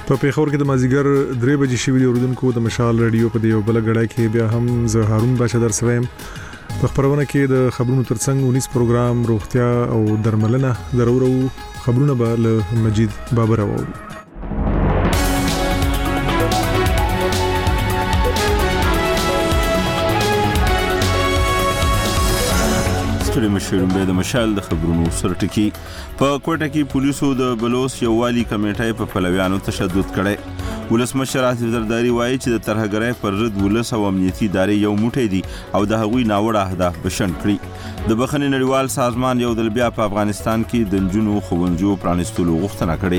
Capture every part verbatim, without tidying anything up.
په پیښور کې د مازیګر درې بجې شوې د اردوونکو د مشال رادیو په دیو بل غړای کې بیا هم زه هارون باشا در سویم په خبرونه کې د خبرونو ترڅنګ ونیس پروګرام روغتیا او درملنه ضرورو خبرونه به له مجید بابر راوړو. ستړي مشرم به د مشال د خبرونو سرټکی په کوټه کې پولیسو د بلوس یو والی کمیټه په پلویانو تشدد کړي. ولسمشر آصف زرداری وایي چې د ترهګرۍ پر ضد ولس او امنیتي ادارې یو موټی دي او د هغوی ناوړه اهداف بشن کړي. د بخښنې نړیوال سازمان یو ځل بیا په افغانستان کې د نجونو ښوونځیو پرانیستلو غوښتنه کړې.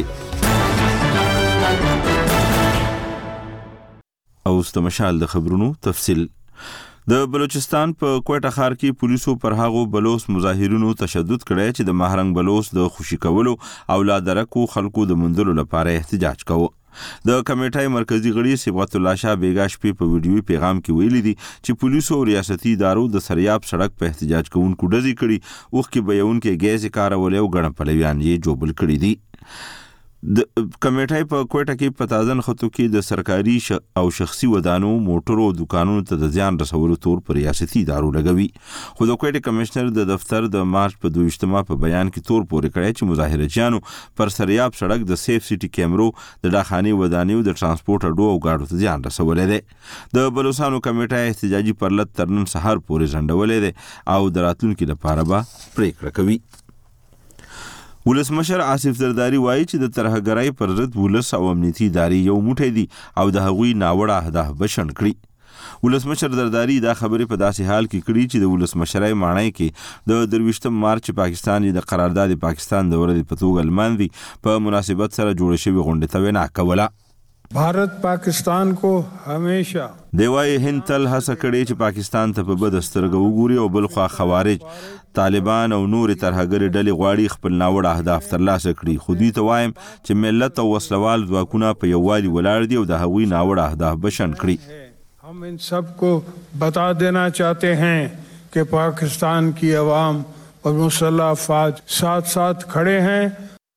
اوس د مشال د خبرونو تفصیل. د بلوچستان په کوټه ښار کې پولیسو پر هغو بلوس مظاهرونو تشدد کړی چې د مهرنګ بلوس د خوشي کولو او لا درکو خلکو د مندلو لپاره احتجاج کوو. د کمیټې مرکزی غړي صبغت الله شاه بیګا شپې په ویډیوي پیغام کې ویلي دي چې پولیسو او ریاستي ادارو د سریاب سړک په احتجاج کوونکو ډزې کړي او کې بیانونکو ګیز کارول او غړم پلویان یې جوبل کړي دي. د کمیټې په کوټه کې په تازه خطو کې د سرکاري ش... او شخصي ودانو موټرو او دکانونو ته د زیان رسولو تور پر ریاستي ادارو لګوي. خو د کوټه کمشنر د دفتر د مارچ په دوه ویشتمه په بیان کې تور پورې کړی چې مظاهرچیانو پر سریاب سړک د سیف سټي کیمرو د داخاني ودانیو د ترانسپورت اډو او گاډو ته زیان رسولې ده. د بلوچستان کمیټه احتجاجي پرلط تر نن سهار پورې ځنډولې ده او د راتلونکو لپاره به پریکړه کوي. ولسمشر آصف زرداری وایي چې د ترهګرۍ پر ضد ولس او امنیتي ادارې یو موټی دي او د هغوی ناوړه اهداف بشن کړي. ولسمشر زرداری دا خبرې په داسې حال کې کړي چې د ولسمشرۍ ماڼۍ کې د درویشتم مارچ پاکستان د قرارداد پاکستان د ورځې په توګه لمانځي په مناسبت سره جوړ شوی غونډه ته وینا کوله. भारत पाकिस्तान को हमेशा دیوای هند تل هڅه کړې چې پاکستان ته په بد سترګه وګوري او بل خوا خوارج طالبان او نور ترهګر ډلې غواړي خپل ناوړه اهداف ترلاسه کړي. خو دوی ته وایم چې ملت او وسلوال ځواکونه په یووالي ولاړ دي او د هغوی ناوړه اهداف بشن کړي. हम इन सबको बता देना चाहते हैं कि पाकिस्तान की आवाम और मुसल्लह अफवाज साथ साथ खड़े हैं.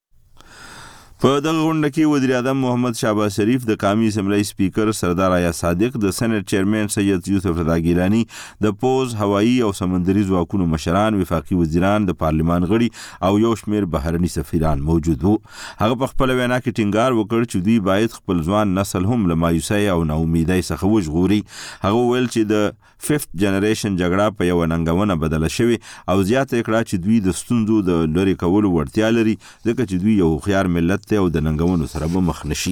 په دغه غونډه کې وزیر اعظم محمد شهباز شریف د قومي اسمبلی سپیکر سردار آیا صادق د سېنات چیرمن سید یوسف رضا ګیلانی د پوز هوایی او سمندري ځواکونو مشران وفاقي وزیران د پارلمان غړي او یو شمېر بهرني سفیران موجود وو. هغه په خپل وینا کې ټینګار وکړ چې دوی باید خپل ځوان نسل هم له مایوسۍ او ناامیدۍ څخه وژغوري. هغه ویل چې د ففت جنریشن جګړه په یو ننګونه بدله شوې او زیاته کړه چې دوی د ستونزو د لرې کولو وړتیا لري ځکه چې دوی یو خيار ملت او د ننګونو سره به مخ نشي.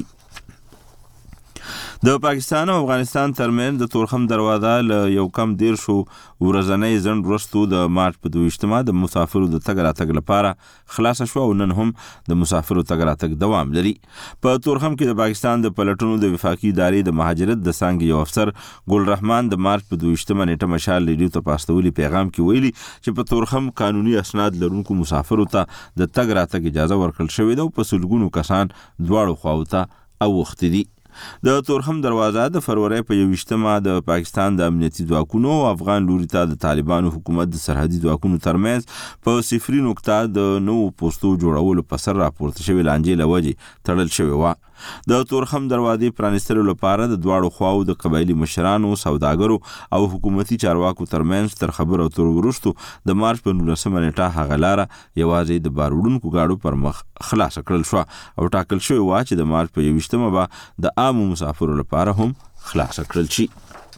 د پاکستان او افغانستان ترمن د تورخم دروازه له یو کم دیر شو ورځنۍ ځند ورستو د مارچ په دوه ویشتمه د مسافرو د تګ راتګ لپاره خلاص شو او نن هم د مسافرو تګ راتګ دوام لري. په تورخم کې د پاکستان د پلټونو د وفاقي ادارې د مهاجرت د څانګې یو افسر ګل رحمان د مارچ په دوه ویشتمه نیټه مشال ریډیو ته پاستولي پیغام کې ویلي چې په تورخم قانوني اسناد لرونکو مسافرو ته د تګ راتګ اجازه ورکړل شوې ده او په سلګونو کسان دواړو خواو ته اوښتي دي. د تورخم دروازه د فروری په یوویشتمه د پاکستان د امنیتي ځواکونو او افغان لوري ته د طالبانو حکومت د سرحدي ځواکونو ترمنځ په صفري نقطه د نوو پوسټو جوړولو په سر راپورته شوې لانجې له وجې تړل شوې وه. د تورخم دروازې پرانیستلو لپاره د دواړو خواو د قبایلي مشرانو، سوداګرو او حکومتي چارواکو ترمنځ تر خبرو اترو وروسته د مارچ په نولسمه نیټه هغه لاره یوازې د بار وړونکو گاډو پر مخ خلاص کړل شو او ټاکل شوی و چې د مارچ په یوویشتمه به د عامو مسافرو لپاره هم خلاص کړل شي.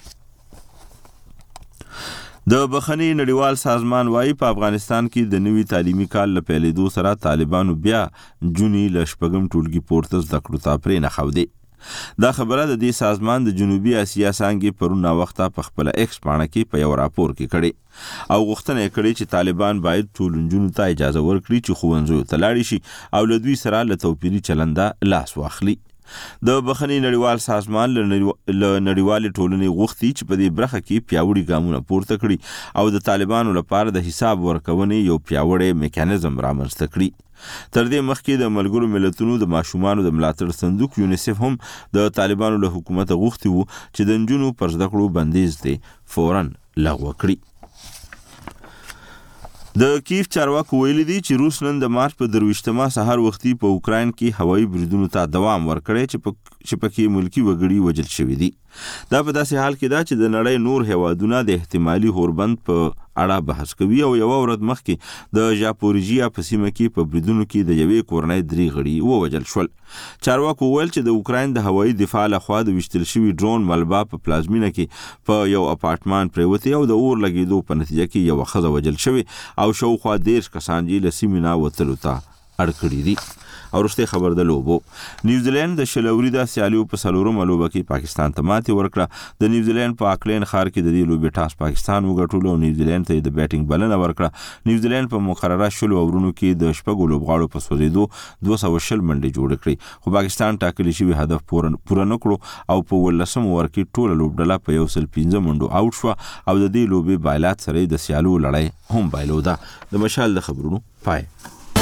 د بخښنې نړیوال سازمان وايي په افغانستان کې د نوي تعلیمي کال له پیلېدو سره طالبانو بیا جونی له شپږم ټولګي پورته زده کړو ته پرې نښودې. دا خبره د دې سازمان د جنوبي اسیا څانګې پرون ناوخته په خپله ایکس پاڼه کې په یو راپور کې کړې او غوښتنه یې کړې چې طالبان باید ټولو نجونو ته اجازه ورکړي چې ښوونځیو ته لاړې شي او له دوی سره له توپیري چلنده لاس واخلي. د بخښنې نړیوال سازمان له نړیوالې ټولنې غوښتي چې په دې برخه کې پیاوړي ګامونه پورته کړي او د طالبانو لپاره د حساب ورکونې یو پیاوړی میکانیزم رامنځته کړي. تر دې مخکې د ملګرو ملتونو د ماشومانو د ملاتړ صندوق یونیسف هم د طالبانو له حکومته غوښتي وو چې د نجونو پر زده کړو بندیز دی فوراً لغوه کړي. د کیف چارواکو ویلي دي چې روس نن د مارچ په درویشتمه سهار وختي په اوکراین کې هوایي بریدونو ته دوام ورکړی چې په چې پکې ملکی وګړي وژل شوي دي. دا په داسې حال کې ده چې د نړۍ نور هیوادونه د احتمالي اوربند په اړه بحث کوي او یو ورځ مخکې د ژاپوریژیا په سیمه کې په بریدونو کې د یوې کورنۍ درې غړي ووژل شول. چارواکو ویل چې د اوکراین د هوایي دفاع لخوا د ویشتل شوي ډرون ملبا په پلازمینه کې په یو اپارټمان پریوتی او د اور لګیدو په نتیجه کې یو ښځه وژل شوې او شاوخوا دېرش کسان یې له سیمې نه وتلو ته اړ کړي دي. او وروستۍ خبر د لوبو. نیوزیلند د شل اوریزه سیالیو په څلورمه لوبه کې پاکستان ته ماتې ورکړه. د نیوزیلند په اکلین ښار کې د دې لوبې ټاس پاکستان وګټلو او نیوزیلند ته د بیټینګ بلنه ورکړه. نیوزیلند په مقرره شلو اورونو کې د شپږو لوبغاړو په سوځېدو دوه سوه شل منډې جوړې کړې، خو پاکستان ټاکلي شوي هدف پوره نه کړو او په ولسم اوور کې ټوله لوبډله په یو سل پنځه منډو آوټ شوه او د دې لوبې بایلات سره د سیالو لړۍ هم بایلوده. د مشال د خبرونو پای.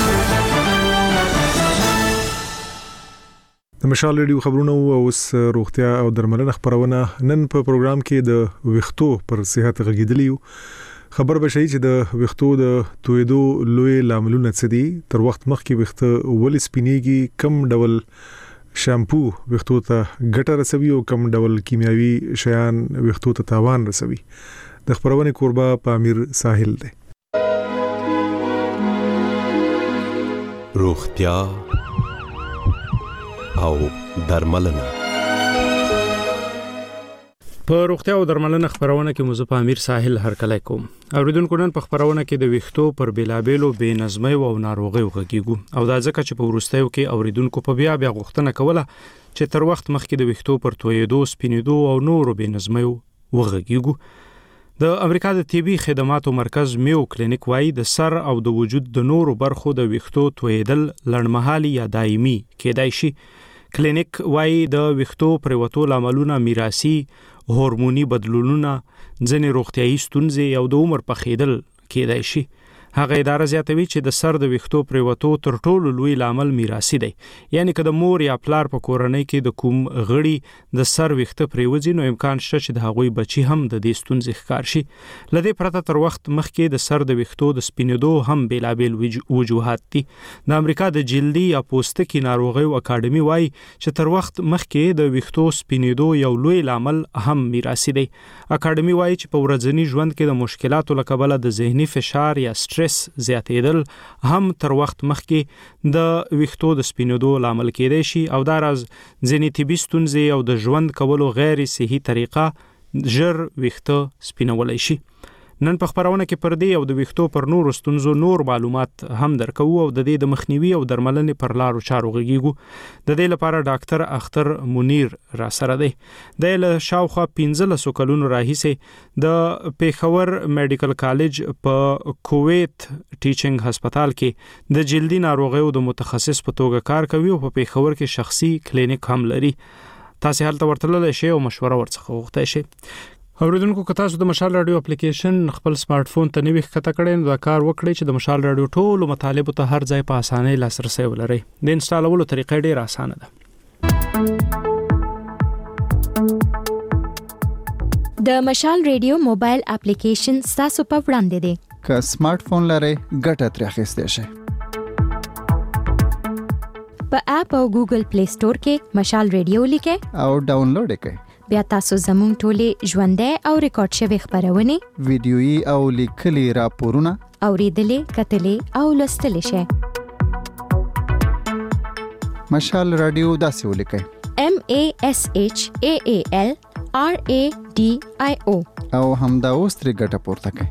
د مشال ریډیو خبرونه او اوس روغتیا او درملنه خبرونه. نن په پروګرام کې د ویښتو پر صحت غږیدلیو. خبر به شي چې د ویښتو د تویدو لوی لاملونه څه دي، تر وخت مخکې ویښته ولې سپینېږي، کم ډول شامپو ویښتو ته ګټه رسوي او کم ډول کیمیاوي شیان ویښتو ته تاوان رسوي. د خبرونه کوربه پامیر ساحل دی. روغتیا او درملنه. په روغتیا او درملنه خبرونه کې مو په امیر ساحل هرکلی کوم. اوریدونکو نن په خبرونه کې د ویښتو پر بیلابېلو بې نظمۍ او ناروغیو غږیږو او دا ځکه چې په وروستیو کې اوریدونکو په بیا بیا غوښتنه کوله چې تر وخت مخکې د ویښتو پر تویدو، سپینېدو او نورو بې نظمیو وغږیږو. د امریکا د طبي خدماتو مرکز میو کلینیک وايي د سر او د وجود د نورو برخو د ویښتو تویدل لړمحالي یا دایمي کېدای شي. کلینیک وايي د ویښتو پریوتو لاملونه میراثي، هورموني بدلونونه، ځینې روغتیايي ستونزې او د عمر پخېدل کېدای شي. هغه اداره زیاتوي چې د سر د ویښتو پریوتو تر ټولو لوی لامل میراثي دی. یعنی که د مور یا پلار په کورنۍ کې د کوم غړي د سر ویښته پریوځي نو امکان شته چې د هغوی بچي هم د دې ستونزې ښکار شي. له دې پرته تر وخت مخکې د سر د ویښتو د سپینېدو هم بیلابیل وجوهات دي. د امریکا د جلدي یا پوستکي ناروغیو اکاډمي وايي چې تر وخت مخکې د ویښتو سپینېدو یو لوی لامل هم میراثي دی. اکاډمي وايي چې په ورځني ژوند کې د مشکلاتو له کبله د ذهني فشار یا سټرس زیاتېدل هم تر وخت مخکې د ویښتو د سپینېدو لامل کېدای شي او دا راز ځینې طبي ستونزې او د ژوند کولو غیر صحي طریقه ژر ویښته سپینولی شي. نن په خبرونه کې پر دې او د ویښتو پر نورو ستونزو نور معلومات هم درکوو او د دې د مخنیوي او درملنې پر لارو چارو غږیږو. د دې لپاره ډاکټر اختر منیر را سره دی. د له شاوخوا پنځلسو کلونو راهیسې د پیښور میډیکل کالج په کویت ټیچینګ هسپتال کې د جلدي ناروغیو د متخصص په توګه کار کوي او په پیښور کې شخصي کلینیک هم لري. تاسو هلته ورتللی شئ او مشوره ورڅخه وغوښتی شئ. اوریدونکو که تاسو د مشال رادیو اپلیکیشن خپل سمارټ فون ته نوی ښکته کړئ نو دا کار وکړئ چې د مشال رادیو ټولو مطالبو ته هر ځای په اسانۍ لاسرسی ولرئ. د انسټالولو طریقه ډېره اسانه ده. د مشال رادیو موبایل اپلیکیشن ستاسو په وړاندې دی. که سمارټ فون لرئ ګټه ترې اخیستی شئ. په اپ او ګوګل پلی سٹور کې مشال رادیو لیکئ او ډاونلوډ کړئ. بیا تاسو زموږ ټولې ژوندۍ او ریکارډ شوې خبرونه، ویډیويي او لیکلي راپورونه اوریدلې، کتلې او لوستلې شئ. مشال رادیو داسې ولیکئ: M A S H A A L R A D I O او همدا اوس ترې ګټه پورته کړئ.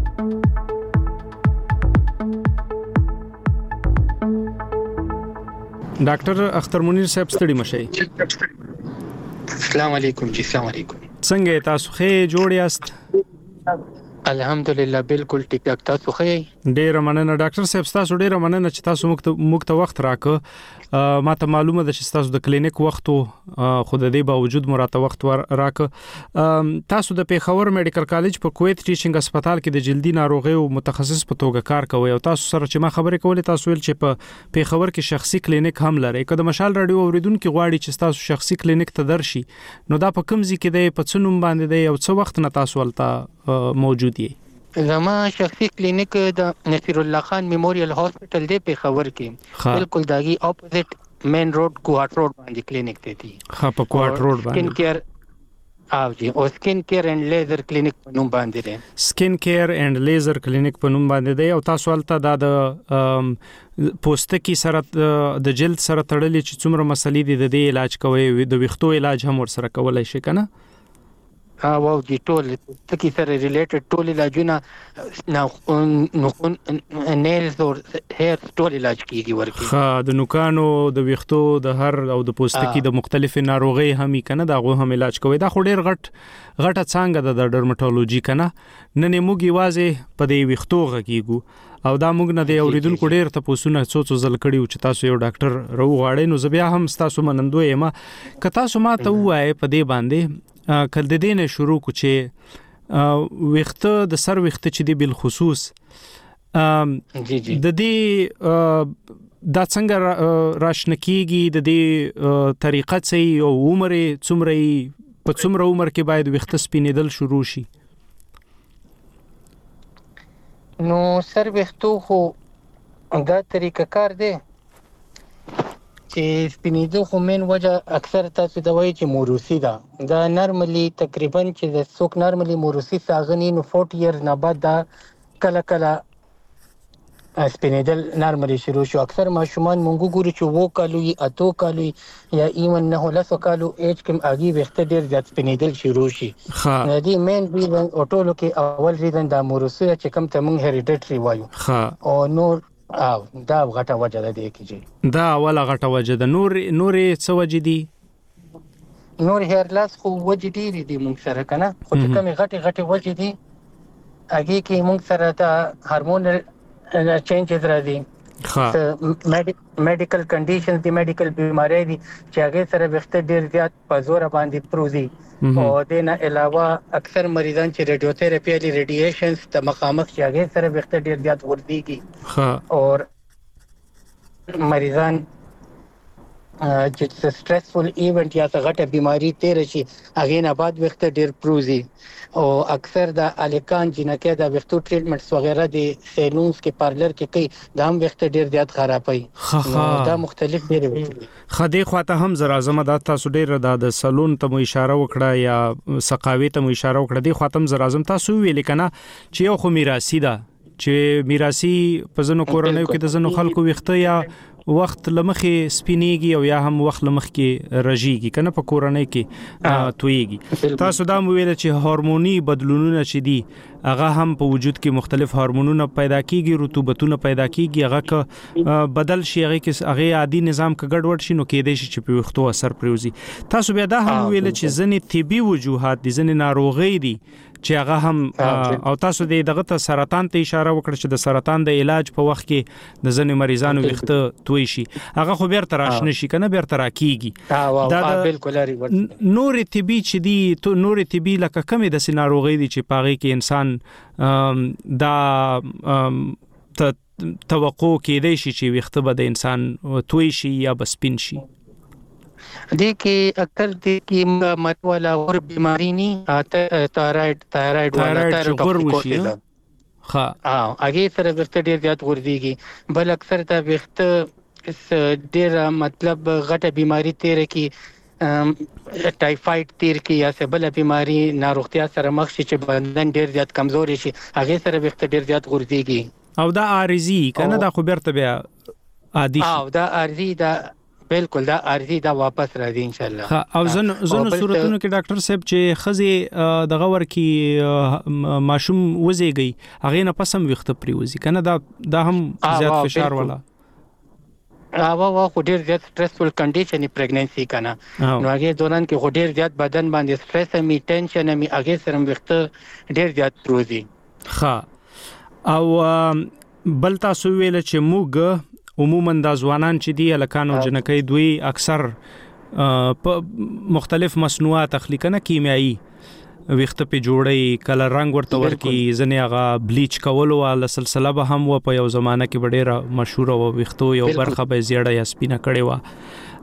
ډاکټر اختر منیر صاحب ستړي مشئ. السلام علیکم جی. السلام علیکم. څنګه تاسو ښه جوړ یاست؟ الحمدلله بالکل ټیک ټاک. تاسو ښه؟ ډیره مننه ډاکټر صاحب، تاسو ډیره مننه چې تاسو موږ ته وخت راکړ. ما ته معلومه ده چې تاسو د کلینیک وخت خو د دې باوجود مراته وخت راکړ. تاسو د پیښور میډیکل کالج په کویت ټیچینګ هسپتال کې د جلدي ناروغیو متخصص په توګه کار کوي او تاسو سره چې ما خبرې کولې تاسو ویل چې په پیښور کې شخصي کلینیک هم لري. که د مشال رادیو اوریدونکو غواړي چې تاسو شخصي کلینیک ته درشي نو دا په کوم ځای کې دی، په څه نوم باندې دی او څه وخت نه تاسو ولته موجود یې؟ زما شخصي کلینیک د نصیر الله خان میموریال هاسپټل دی په خبر کې بالکل داغي اپوزیټ مین روډ کوارټ روډ باندې کلینیک دی. ها په کوارټ روډ باندې سکین کیر او جی او سکین کیر اینڈ لیزر کلینیک په نوم باندې دی. سکین کیر اینڈ لیزر کلینیک په نوم باندې دی او تاسو ولته دا د پوستکی سره د جلد سره تړلې چې څومره مسلې دي د دې علاج کوي د ویښتو علاج هم ور سره کولای شي کنه؟ ها واو دي ټول تکي سره ریلیټډ ټول علاجونه نو نیلز او هیر ټول علاج کیږي ورکی. ها د نوکانو د ویښتو د هر او د پوستکی د مختلفو ناروغي هم کنه دا غو هم علاج کوي. دا خو ډیر غټ غټه څنګه د ډرمټولوژي کنه نن موږ یوازې په دې ویښتو غږیږو او دا موږ نه دی اوریدونکو ډیر ته پوسونه څو څو ځل کړیو چې تاسو یو ډاکټر راو غواړئ نو زبیا هم تاسو منندوی ما که تاسو ما ته وایي په دې باندې کله د دې نه شروع کو چې وخته د سر وخته چې دی بل خصوص جی جی د دې دا څنګه راشنکیږي د دې طریقه چې او عمر څومره په څومره عمر کې باید وخته سپینېدل شروع شي؟ نو سر وختو خو دا طریقه کار دی چې سپینېدو خو مین وجه اکثر تاسو د وایي چې موروثي ده. دا نارملی تقریبا چې د څوک نارملی موروثي ساغني نو چالیس ایئر نه بعد دا کله کله سپینېدل نارملی شروع شو. اکثر ماشومان مونږ ګورو چې وو کالو یا اتو کالو یا ایون نه لسو کالو ایج کې اگي وخت ډیر زیات سپینېدل شروع شي. ها دې مین ریزن او ټولو کې اول ریزن دا موروثي چې کوم ته مونږ هریډیټري وایو. ها او نور او دا غټه وجه ده دی کېږي. دا ولا غټه وجه ده. نور نورې څه وجه دي؟ نور هیر لاس خو وجه دي دي مونږ سره کنه خو چې کومه غټه غټه وجه دي اگې کې مونږ سره دا هورمونل چینجز راځي. ها میډیکل کنډیشنز دي میډیکل بیماری دي چې هغه سره وخت ډیر زیات په زور باندې پروزي او د نه علاوه اکثر مریضان چې رادیوتراپي لري ریډیشنز د مخامخ چې هغه سره وخت ډیر زیات ورځيږي. ها اور مریضان چې سټرسفل ایونت یا غټه بیماری تیر شي هغه نه بعد وخت ډیر پروزي او اکثر د الکان جنکه د وختو ټریټمنټس وغیرہ د سیلونز کې پارلر کې کوي دا هم وخت ډیر زیات خرابوي. دا مختلف ډیر وي. خدای خواته هم زرا زما د تاسو ډیر د سلون ته مو اشاره وکړه یا سقاوي ته مو اشاره وکړه دی خواته هم زرا زم تاسو ویل کنه چې یو خو میراثي ده چې میراثي په زنو کورنیو کې د زنو خلکو وخته یا وخت لمخې سپینېږي او یا هم وخت لمخې رژيږي کنه په کورنۍ کې تويږي. تاسو دا مو ویل چې هورموني بدلونونه چې دي هغه هم په وجود کې مختلف هورمونونه پیدا کیږي رطوبتونه پیدا کیږي هغه ک بدل شي هغه کې هغه عادي نظام کې ګډوډ شي نو کې دې شي چې په وختو اثر پروزي. تاسو بیا دا هم ویل چې ځنې طبي وجوهات دي ځنې ناروغي دي چې هغه هم او تاسو دې دغه ته سرطان ته اشاره وکړه چې د سرطان د علاج په وخت کې د ځنې مریضانو وخته توي شي هغه خو بیر تراشنه شي کنه بیر تراکیږي. دا بالکل لري نور طبي چې دي تو نور طبي لکه کمې د سيناروغي دي چې پاغي کې انسان دا توقع کېدای شي چې وخته به د انسان توي شي یا بسپین شي. دې کې اکثر دې کې متوالا اور بیماری نه تایرايډ تایرايډ ولا تایرايډ ها اه هغه سره وخت ډیر زیات ورځيږي. بل اکثر دا وخت ډیر مطلب غټه بیماری تیر کې ټایفاید تیر کې یا څه بل بیماری ناروغتیا سره مخ شي چې بدن ډیر زیات کمزوري شي هغه سره وخت ډیر زیات ورځيږي. او دا عارضی کنه دا خو برته بیا عادي او دا عارضی دا بالکل دا عارضی دا واپس راځي ان شاء الله. او زنه زنه صورتونو کې ډاکټر صاحب چې خزي دغه ور کې ماشوم وزيږي هغه نه پسم وخت پریوزي کنه دا دا هم زیات فشار والا هغه وا خو ډیر زیات سټرسفل کنډیشن پریګننسي کنه نو هغه دوران کې خو ډیر زیات بدن باندې سټرس می ټینشن می هغه سره وخت ډیر زیات پروزي. ها او بل تاسو ویل چې موږ عموما د ځوانان چې دی الکانو جنکې دوی اکثر په مختلف مصنوعات تخلیقنه کیمیایی وخت په جوړي کلر رنگ ورته ورکی ځنه هغه بلیچ کول او له سلسله به هم و په یو زمانہ کې ډیره مشهور او وختو یو برخه به زیړه یا سپینه کړي و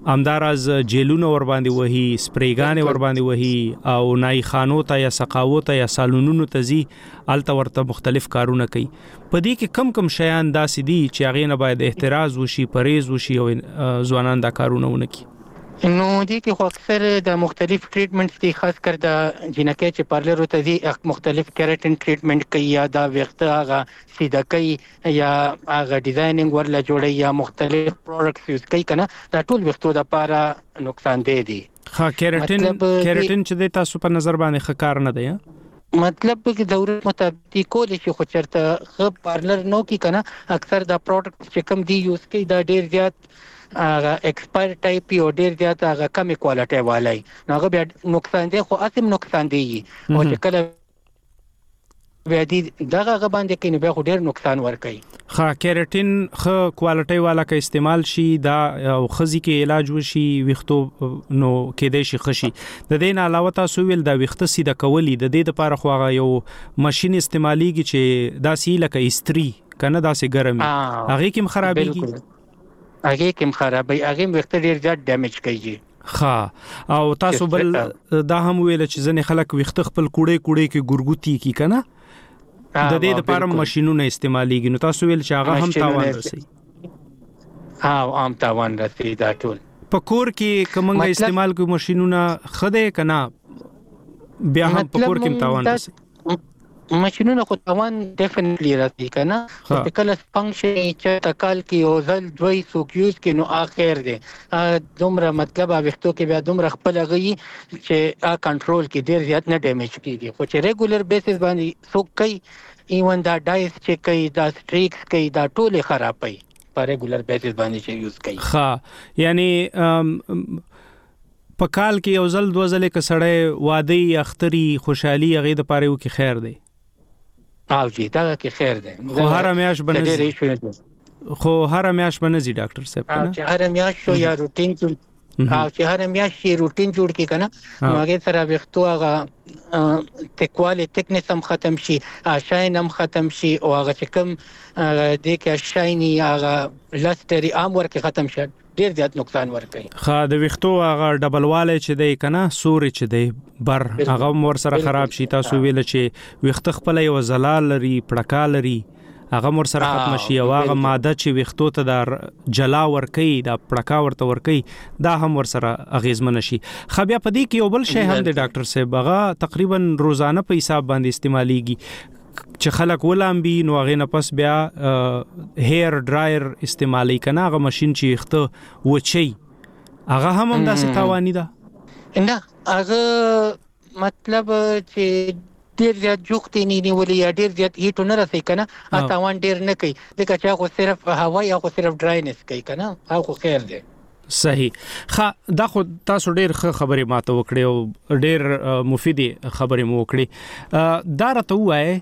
همداراز جیلونه ور باندې وهي سپریګانې ور باندې وهي او نای خانو ته یا سقاوت یا سالونونو ته زی الته ورته مختلف کارونه کوي. په دې کې کم کم شیان داسې دي چې هغه نه باید احتراز وشي، پرهیز وشي او ځوانان دا کارونه ونه کوي. نو دي کې خو اکثر د مختلف ټریټمنټس دي، خاص کر د جنکه چې پارلر ته دي مختلف کیراتین ټریټمنټ کوي یا دا وخت هغه سیده کوي یا هغه ډیزاینینګ ورله جوړي یا مختلف پروډکټس یوز کوي کنه، دا ټول وختو د لپاره نقصان دی دي. ها کیراتین کیراتین چې د تاسو په نظر باندې ښه کار نه دی. مطلب کې ضرورت مطابق کول شي، خو چرته خپ پارلر نو کې کنه اکثر دا پروډکټ چې کم دی یوز کوي دا ډیر زیات هغه ایکسپایر ټایپ یو ډیر زیات هغه کمی کوالټي والای، نو هغه بیا نقصان دی، خو اسیم نقصان دی او چې کله بیا دي دغه غ باندې کې نه بیا ډیر نقصان ور کوي. ها کیراتین خ کوالټي والا کا استعمال شي دا او خزي کې علاج وشي وختو نو کې دی شي خشي. د دې نه علاوه تاسو ویل دا وخت سیده کولی د دې لپاره خو هغه یو ماشين استعماليږي چې دا سی لکه استری کنه دا سي ګرمي هغه کې خرابېږي، هغه کوم خرابې هغه وخت ډیر زیات ډیمیج کوي. ها او تاسو بل دا هم ویل چې ځنې خلک وخت خپل کوړې کوړې کې ګورګوتی کی کنه د دې لپاره ماشينونه استعماليږي، نو تاسو ویل چې هغه هم تاوان رسي. ها هم تاوان رسي. دا ټول په کور کې کومه استعمال کوي ماشينونه خده کنه بیا هم په کور کې تاوان رسي. ماشينونه خو تاوان ډیفینټلی راځي کنه، په کله فنکشن چې تکال کې او ځل دوی سوکیوز کې نو اخر دي دومره مطلب وختو کې بیا دومره خپل غي چې ا کنټرول کې ډیر زیات نه ډیمیج کیږي، خو چې ریګولر بیسس باندې سوک کوي ایون دا ډایس چې کوي دا سټریکس کوي دا ټول خرابوي په ریګولر بیسس باندې چې یوز کوي. ها یعنی په کال کې یو ځل دوه ځله کې سړی واده اختری خوشحالي هغه د پاره وکي خیر دی او جی دا کې خیر دی، خو هر میاش بنځي خو هر میاش بنځي ډاکټر صاحب کنه چې هر میاش شو یا روټین او چې هر میاش شي روټین جوړ کی کنه نو هغه سره وختو هغه تکواله ټیکنس هم ختم شي، شاین هم ختم شي او هغه چې کوم د کې شایني هغه لستری عام ورکه ختم شي ډیر زیات نقصان ورکوي. خا د وختو هغه ډبلواله چې دی کنه سوري چې دی بر هغه مور سره خراب شي. تاسو ویل چې وخت خپل یو زلال لري پړکا لري هغه مور سره ختم شي او هغه ماده چې وختو ته د جلا ورکي د پړکا ورته ورکي دا هم ور سره اغیزمن شي. خو بیا پدې کې یو بل شی هم د ډاکټر صاحب هغه تقریبا روزانه په حساب باندې استعماليږي چې خلک ولامبي نو هغه نه پس بیا هیر ډرایر استعمالي کنه هغه ماشين چې خته وچی هغه هم هم داسې تاوانی ده نه هغه مطلب چې ډیر زیات جوختي نه نیولې یا ډیر زیات هیټ نه رسي کنه تاوان ډیر نه کوي ځکه چې هغه صرف هوا یا خو صرف ډراینس کوي کنه هغه خیر دی. صحیح. خا دا خو تاسو ډیر ښه خبرې ماته وکړې او ډیر مفیدې خبرې مو وکړې. دا راته وایي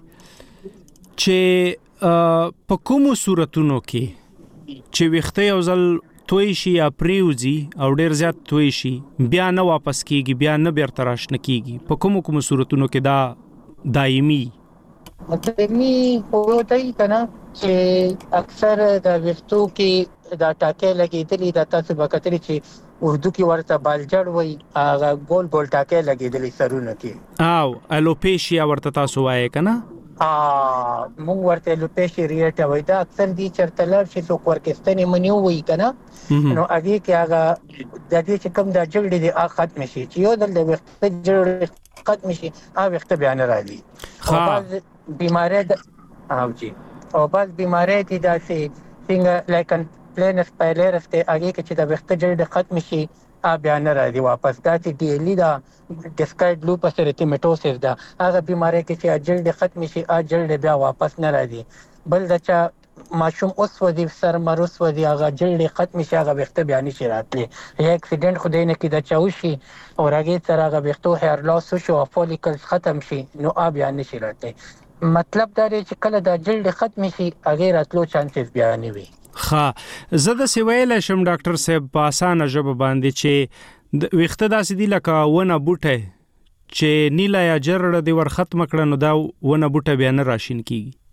چې په کومو صورتونو کې چې وخته یو ځل توي شي یا پریوزي او ډیر زیات توي شي بیا نه واپس کیږي بیا نه بیرته راشنه کیږي په کومو کومو صورتونو کې دا دایمي دایمي هوتای کنه چې اکثر د وختو کې دا ټاکې لګېدلې د تاسو وکړي چې اردو کې ورته بالجړ وای هغه ګول ګول ټاکې لګېدلې سرونه کې او الوپیشیا ورته تاسو وایي کنه ا مونږ ورته لوپیشي ریټ وای دا اکثر دي چرته لار شي څوک ورکستنی منیو وای کنه نو هغه کې هغه د دې چې کوم د جلد دي ا ختم شي چې یو د وخت جلد ختم شي ا وخت بیان راځي او بعض بیماری او جی او بعض بیماری دي داسې څنګه لایکن پلینس پایلرس ته هغه کې چې د وخت جلد ختم شي ا بیان راځي واپس دا چې ډی ال دا ډیسکایډ لوپس ریتیمیټوسس دا هغه بیماری کې چې جلد ختم شي ا جلد بیا واپس نه راځي بل دا چې ماشوم اوس ودی سر مروس ودی هغه جلد ختم شي هغه وخت بیان شي راتلی یا اکسیډنٹ خو دینه کې دا چاوشي او هغه سره هغه وختو هیر لاس شو فولیکلز ختم شي نو ا بیان شي راتلی مطلب دا چې کله دا جلد ختم شي هغه راتلو چانسز بیان وي. خا زه د سویل شم ډاکټر صاحب په اسانه ژبه باندې چې وخت داسې دی لکه ونه بوټه چې نیلا یا جرړه دی ور ختم کړه نو دا ونه بوټه بیا نه راشین کیږي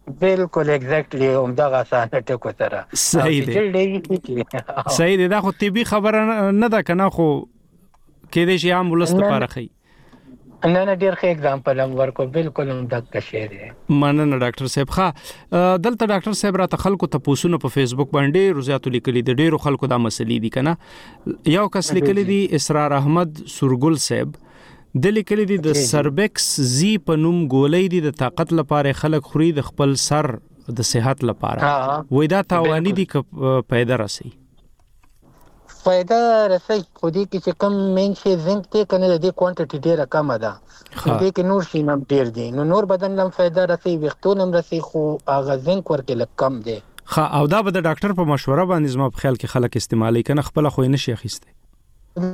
بالکل ایگزیکټلی همدغه اسانه ټکو سره صحیح دی صحیح دی دا خو طبي خبره نه ده کنه خو کې دې شي عام ولست لپاره خي نه نه ډیر ښه اگزامپل هم ورکو بالکل هم دغه شی دی مننه ډاکټر صاحب ښه دلته ډاکټر صاحب را تخلکو تاسو په فیسبوک باندې روزاتو لیکلي د ډیرو خلکو دا مسلې دي کنه یو کس لیکلي دي اسرار احمد سورګل صاحب د لیکلي دي د سربکس زی په نوم ګولې دي د طاقت لپاره خلک خوري د خپل سر د صحت لپاره وای دا تاوانی دي ک پیدا راسي فائدہ رسي خو دې کې چې کم مین شي زنک ته کنه د کوانټیټي ډیره کم ده دې کې نور شي نم ډیر دي نو نور بدن لم فائدہ رسي وختونم رسي خو اغه زنک ورکه لکم دي ها او دا به د ډاکټر په مشوره باندې زما په خیال کې خلک استعمالي کنه خپل خو نه شي اخیسته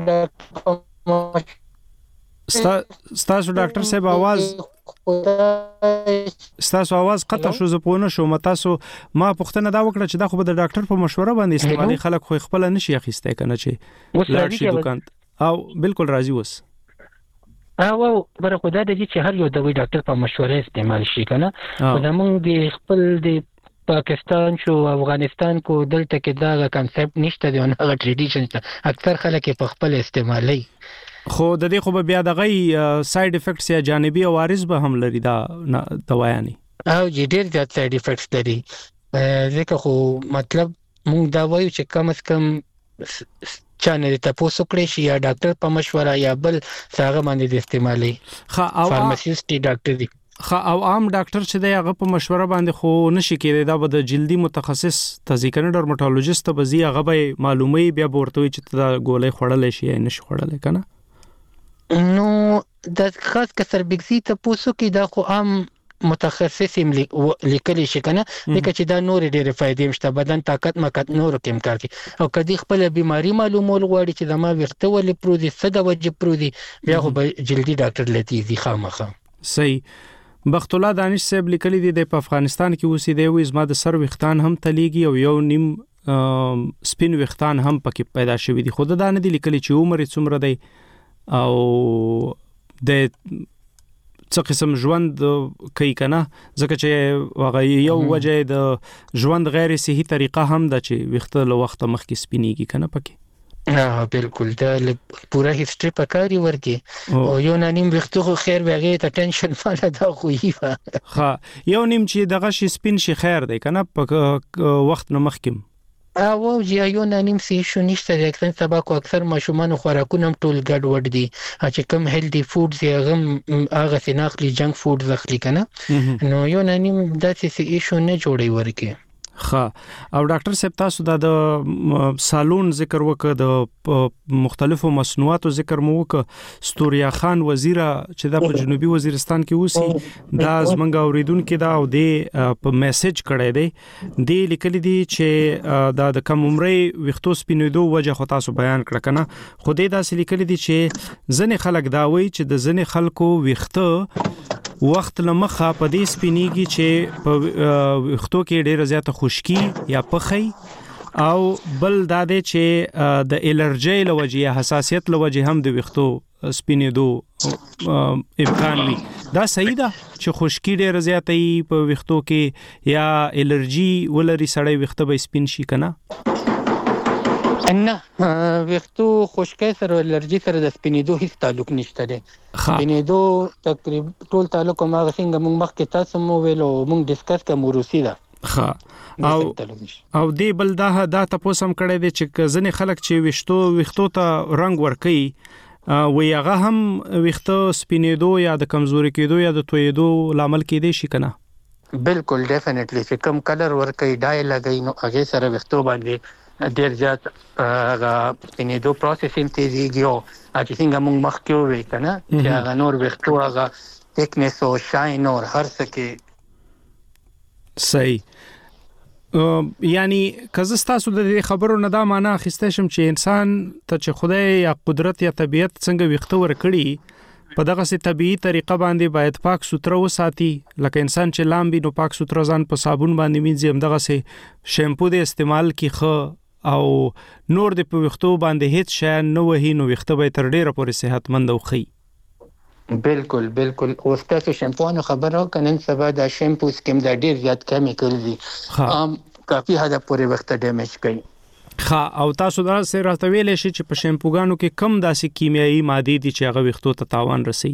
ستاسو ډاکټر صاحب आवाज ستاسو आवाज قطع شو زپونه شو متاسو ما پوښتنه دا وکړه چې دا خو د ډاکټر په مشوره باندې استعمالي خلک خو خپل نشي اخیسته کنه چې لاړ شي دکان او بالکل راضي وس او بر خدای دې چې هر یو د ډاکټر په مشوره استعمال شي کنه خو موږ د خپل د پاکستان شو افغانستان کو دلته کې دا کانسپټ نشته دی او هغه ټریډیشن اکثر خلک په خپل استعمالي خو د دې خو بیا دغه ساید افیکټس یا جانبي عوارض به هم لري دا دواياني او جې ډېر زیات ساید افیکټس لري ځکه خو مطلب موږ دا وایو چې کم از کم چانه ته تاسو کړی شي یا ډاکټر په مشوره یا بل څنګه باندې د استعمالي خا او فارماسيست ډاکټر دی خا او عام ډاکټر چې دی هغه په مشوره باندې خو نشي کېدای دا به د جلدي متخصص تذکرې ډرمټالوژیست به زی هغه به معلومي بیا ورته چې دا ګولې خړلې شي یا نشي خړلې کنه نو د خاص کسر بګزي ته پوسو کې دا خو عام متخصص لیکلی شي کنه لکه چې دا نور ډېر فائدې مشته بدن طاقت مکت نور کوم کار کوي او کدي خپل بیماری معلومول غواړي چې د ما ورته ولې پرودي صد وجه پرودي بیا خو جلدی ډاکټر لتی زی خامخه صحیح بخت الله دانش صاحب لیکلی دی په افغانستان کې اوسې دی وې زما د سر وختان هم تلیږي او یو نیم سپین وختان هم پکې پیدا شوی دي خود دا نه دی لیکلی چې عمر څومره دی او د څه قسم ژوند کوي کنه ځکه چې هغه یو وجه د ژوند غیر صحي طریقه هم د چې وخت له وخت مخکې سپینیږي کنه پکې ها بالکل دا پورا هیستوري پکاري ورکی او یو نیم وختو خیر وغه ته ټینشن فاله دا خو یې ها یو نیم چې دغه شي سپین شي خیر دی کنه په وخت نه مخکې او چې یو نیم سي شو نشته د اکثر سبا کو اکثر ماشومان خوراکونه ټول ګډ وډ دي چې کوم هیلدي فودز یا غم هغه سيناخلي جنک فودز اخلي کنه نو یو نیم داسې سي شو نه جوړي ورکی ها او ډاکټر صاحب تاسو د سالون ذکر وکړ د مختلفو مصنوعاتو ذکر مو وکړ ستوریا خان وزیر چې د جنوبي وزیرستان کې اوسي دا زمنګ اوریدونکو دا او د په میسج کړی دی د لیکلي دي چې دا د کم عمرې وختو سپینېدو وجه خو تاسو بیان کړ کنه خو دې دا لیکلي دي چې ځنې خلک دا وایي چې د ځنې خلکو وخته وخت لمخه په دې سپینیږي چې په وختو کې ډېر زیاته خشکی یا پخی او بل دا دی چې د الرجی لوجه یا حساسیت لوجه هم د وختو سپینېدو امکان وي دا صحیح ده چې خشکی ډېر زیاتې په وختو کې یا الرجی ولري سړی وخته به سپین شي کنه نه وختو خشکې سره الرجی سره د سپینېدو هیڅ تعلق نشته دی سپینېدو تقریبا ټول تعلق ما څنګه موږ مخکې تاسو مو ویلو موږ ډیسکس کوم روسي دا ها او او دی بل دا دا تاسو هم کړی دی چې ځنې خلک چې وشتو وختو ته رنگ ورکي وی هغه هم وختو سپینېدو یا د کمزوري کېدو یا د تویدو لامل کېدی شي کنه بالکل ډیفینټلی چې کم کلر ورکي ډای لګي نو هغه سره وختو باندې ډیر زیات هغه سپینېدو پروسیسینګ تیزیږي او چې څنګه موږ مخکې وې کنه چې هغه نور وختو هغه ټیکنس او شاین او هر څه کې صحیح یعنی کزه تاسو د خبرو نه دا معنا اخیسته شم چې انسان ته چې خدای یا قدرت یا طبيعت څنګه وختو ورکړي په دغه سي طبيعي طریقه باندې باید پاک سوتره وساتي لکه انسان چې لامبي نو پاک سوتره ځان په صابون باندې مینځي هم دغه سي شیمپو د استعمال کی خو او نور د په وختو باندې هیڅ شی نه وهي نو وخته به تر ډیره پورې صحتمند او خي بالکل بالکل او تاسو شیمپو خبرو کنن سبا دا شیمپو سکیم دا ډیر زیات کیمیکل دي ام کافي حد پورې وخت ډیمیج کوي. خا او تاسو دا سره راته ویلې شي چې په شیمپوګانو کې کم داسې کیمیاوي ماده دي چې هغه وختو ته تاوان رسي.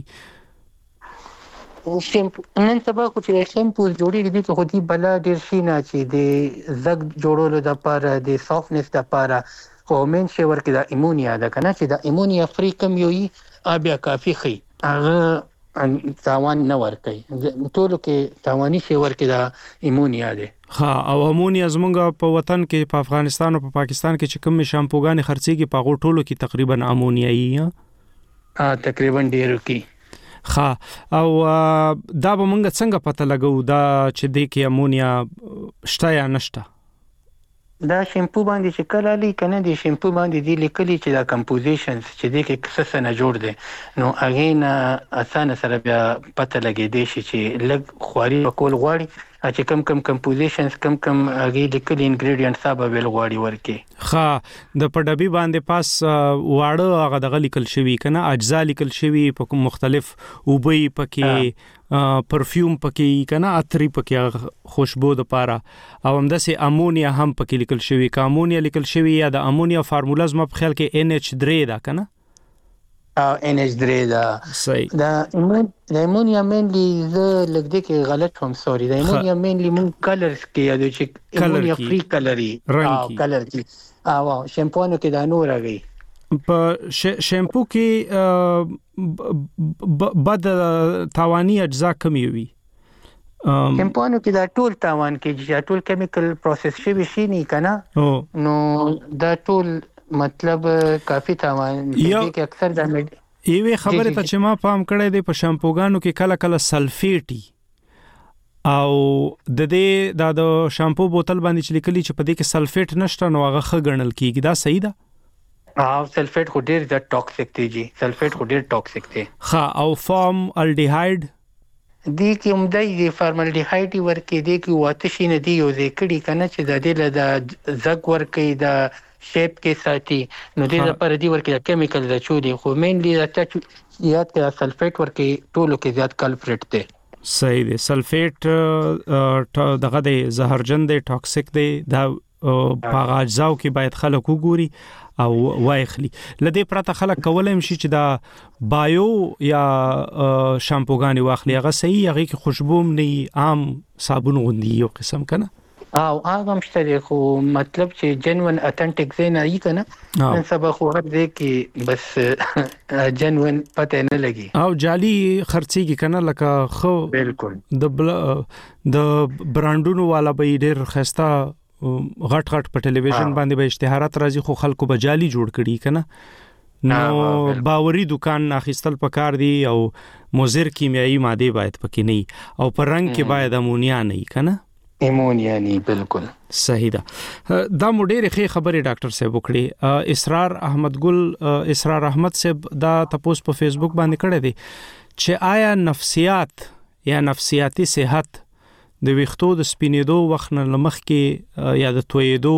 شیمپو نن سبا خو چې شیمپو جوړیږي دي خو دې بلا ډیر شي نه چې د زګ جوړولو د لپاره د سافټنس د لپاره خو مین شي ورکه د ایمونیا ده کنه چې د ایمونیا فری کم یوي بیا کافي خي هغه تاوان نه ورکي ټولو کې تاواني شي ورکه د ایمونیا ده. ها او امونیا زمونږ په وطن کې په افغانستان او په پاکستان کې چې کوم شامپوګان خرڅيږي په غو ټولو کې تقریبا امونیایي ها تقریبا ډیرو کې. ها او دا به مونږ څنګه پته لګو دا چې د کې امونیا شته یا نشته؟ دا شیمپو باندې چې کله لې کنه دی شیمپو باندې دی لیکلي چې دا کمپوزیشنز چې د کې څه نه جوړ دي نو هغه نه اسانه سره بیا پته لګي دی چې لګ خواري کول غواړي چې کم کم کمپوزیشنز کم کم هغه لیکلي انګریډینټس صاحب ویل غواړي ورکه. ها د پډبي باندې پاس واړه هغه د لیکل شوی کنه اجزا لیکل شوی په کوم مختلف اوبي پکې پرفیوم پکې کنه عطر پکې خوشبو د پاره او همداسې امونیا هم پکې لیکل شوی کا امونیا لیکل شوی یا د امونیا فارمولا زما په خیال کې ان ایچ تhree دا کنه او ان ایچ three دا صحیح دا د امونیا مینلی ز لګ دې کې غلط هم سوري د امونیا مینلی مون کلرز کې یادو چې امونیا فری کلري او کلر کې او شیمپو کې دا نور راغی په شیمپو کې بد تاواني اجزا کمی وي. شیمپو کې دا ټول تاوان کې چې ټول کیمیکل پروسس شوی شي نه کنه نو دا ټول مطلب کافي تاوان کې اکثر د ایوه خبره ته چې ما پام کړی دی په شامپوګانو کې کله کله سلفیټي او د دې د شامپو بوتل باندې چې لیکلي چې په دې کې سلفیټ نشته نو هغه ښه ګڼل کیږي. دا صحیح ده؟ او سلفیټ خو ډیر د ټاکسیک دی جی سلفیټ خو ډیر ټاکسیک دی. ها او فارم الډیهاید دی کې عمدای دی فارمالډیهاید ورکې دی کې واته شي نه دی یو ځکړي کنه چې د دې له زګ ورکې د شیپ کې ساتي نو دې لپاره دی ورکې کیمیکل د چودي خو مینلی د ټچ یاد کې سلفیټ ورکې ټولو کې زیات کلپریټ دی. صحیح دی. سلفیټ دغه دی زهرجن دی ټاکسیک دی دا په اجزاو کې باید خلک وګوري او وایخلی لدې پرته خلک کولای شي چې دا بایو یا شامپوګانی واخلي هغه صحیح هغه کې خوشبو نه عام صابون غوندي یو قسم کنه او هغه مشته خو مطلب چې جنون اتنټیک زین ای کنه نن سبا خو هر دې کې بس جنون پته نه لګي او جالي خرڅيږي کنه لکه خو بالکل د د برانډونو والا به ډېر خسته غټ غټ په ټلویزیون باندې به اشتهارات راځي خو خلکو به جالي جوړ کړي کنه نو باوري دکان اخیستل پکار دی او مضر کیمیاوي ماده باید پکې نه او پر رنگ کې باید امونیا نه کنه امونیا نه بالکل صحیح ده. دا مو ډېر ښه خبره ډاکټر صاحب وکړي. اسرار احمد ګل اسرار احمد صاحب دا تاسو په فیسبوک باندې کړی دی چې آیا نفسیات یا نفسیاتی صحت د ویختو د سپینېدو وخت نه لمخ کې یا د تویېدو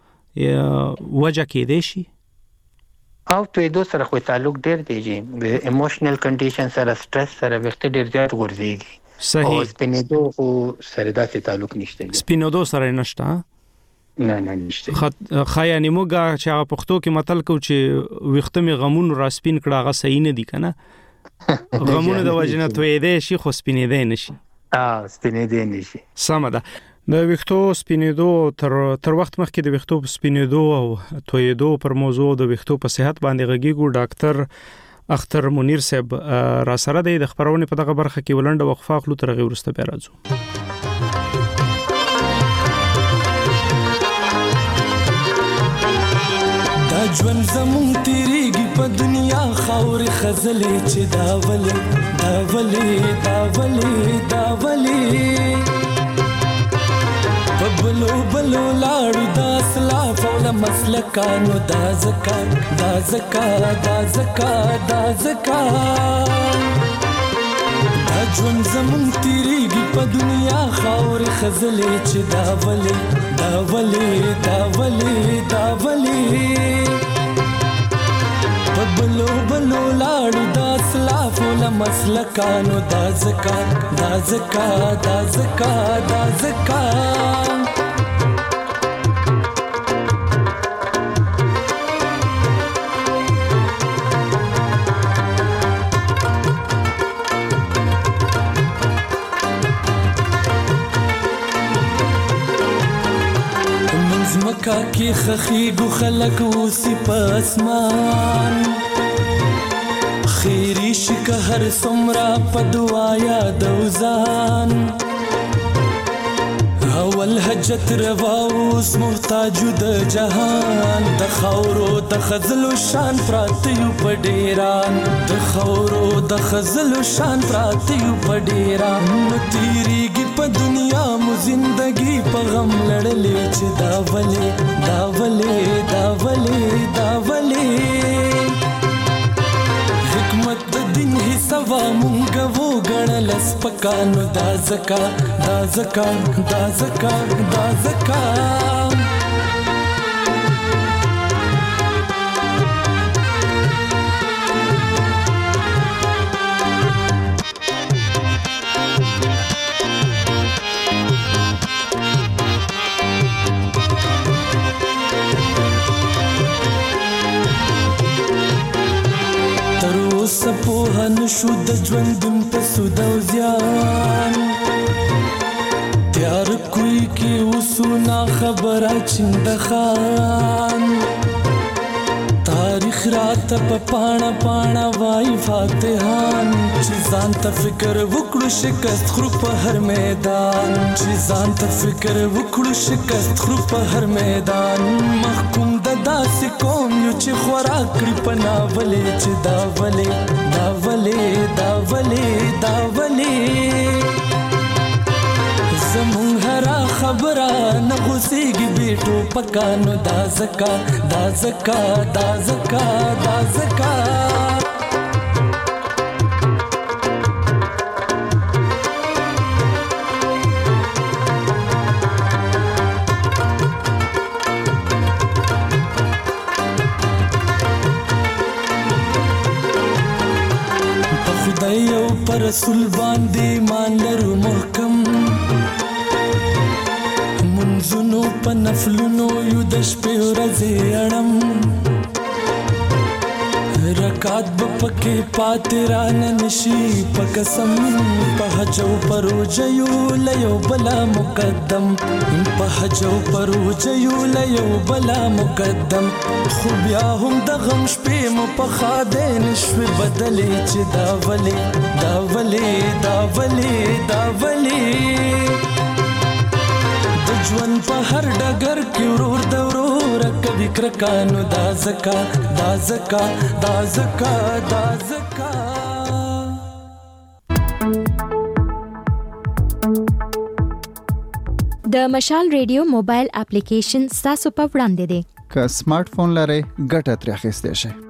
وجه کې دی شي او تویېدو سره خو تعلق ډېر دی چې د ایموشنل کنډیشن سره سټرس سره وخت ډېر زیات ورځيږي. صحیح. او سپینېدو خو سره داسې تعلق نشته. سپینېدو سره نشته نه نه نشته. خ خیانې موږ چې هغه پښتو کې متل کو چې وخت می غمون را سپین کړه هغه صحیح نه دی کنه غمون د وجنه تویېدې شي خو سپینېدې نشي. اه سپینېدې نشي. سم ده. د ویختو سپینېدو تر تر وخت مخکې د ویختو سپینېدو او تویېدو پر موضوع د ویختو په صحت باندې غږیږو. ډاکټر اختر منیر صاحب را سره دی د خبرونه په دغه برخه کې ولنډه وقفه خلو تر غي ورسته بیا راځو. دا ژوند زمون تیریږي په دنیا خاورې خزلې چې دا ولې دا ولې دا ولې دا ولې په بلو بلو لاړو دا اسلاف او د مسلکانو دا زکات دا زکات دا زکات دا زکات دا ژوند زمون تیریږي په دنیا خاورې خزلې چې دا ولې دا ولې دا ولې دا ولې بلو بلو لاړو دا اسلافو له مسلکانو دا زکا دا زکا دا زکا دا زکا مکا کی خخیگو خلق اوسی پاسمان خیری شک هر سمرا پدوایا دوزان اول حجت رواوس محتاجو د جهان د خورو د خزلو شان پراتیو پډیران د خورو د خزلو شان پراتیو پډیران تیریږي په دنیا مو زندگی په غم لړلې چې دا ولې دا ولې دا ولې دا ولې حکمت د دین حسابا مونږ وو غړل سپکانو دا زکا دا زکا دا زکا دا زکا سپوهن شو د ژوندون په سود او زیان تیار کوي کی وسونا خبره چند خان تاریخ رات په پاڼه پاڼه وای فاتحان چې ځان ته فکر وکړو شکست خرو په هر میدان چې ځان ته فکر وکړو شکست خرو په هر میدان محکوم د داسې قوم یو چې خوراک کړي په ناولې چې دا ولې دا ولې دا ولې دا ولې زمون هرا خبره نه غوسیږي بیٹو پکانو دا زکا دا زکا دا زکا دا زکا خدای او پر رسول باندې مان لرو محکم منځونو په نفلونو یو د شپې ورځې اړم رکات به پکې پاتې رانه نشي په قسم په حج او په روژه یو له یو بلا مقدم په حج او په روژه یو له یو بلا مقدم خو بیا هم د غم شپې مو په خادې نشوې بدلې چې دا ولې دا ولې دا ولې دا ولې د ژوند په هر ډګر کې ورور د ورور کوي کرکانو دا زکا دا زکا دا زکا دا زکا د مشال ریډیو موبایل اپلیکیشن تاسو په وړاندې دی که سمارټ فون لرئ ګټه ترې اخیستی شئ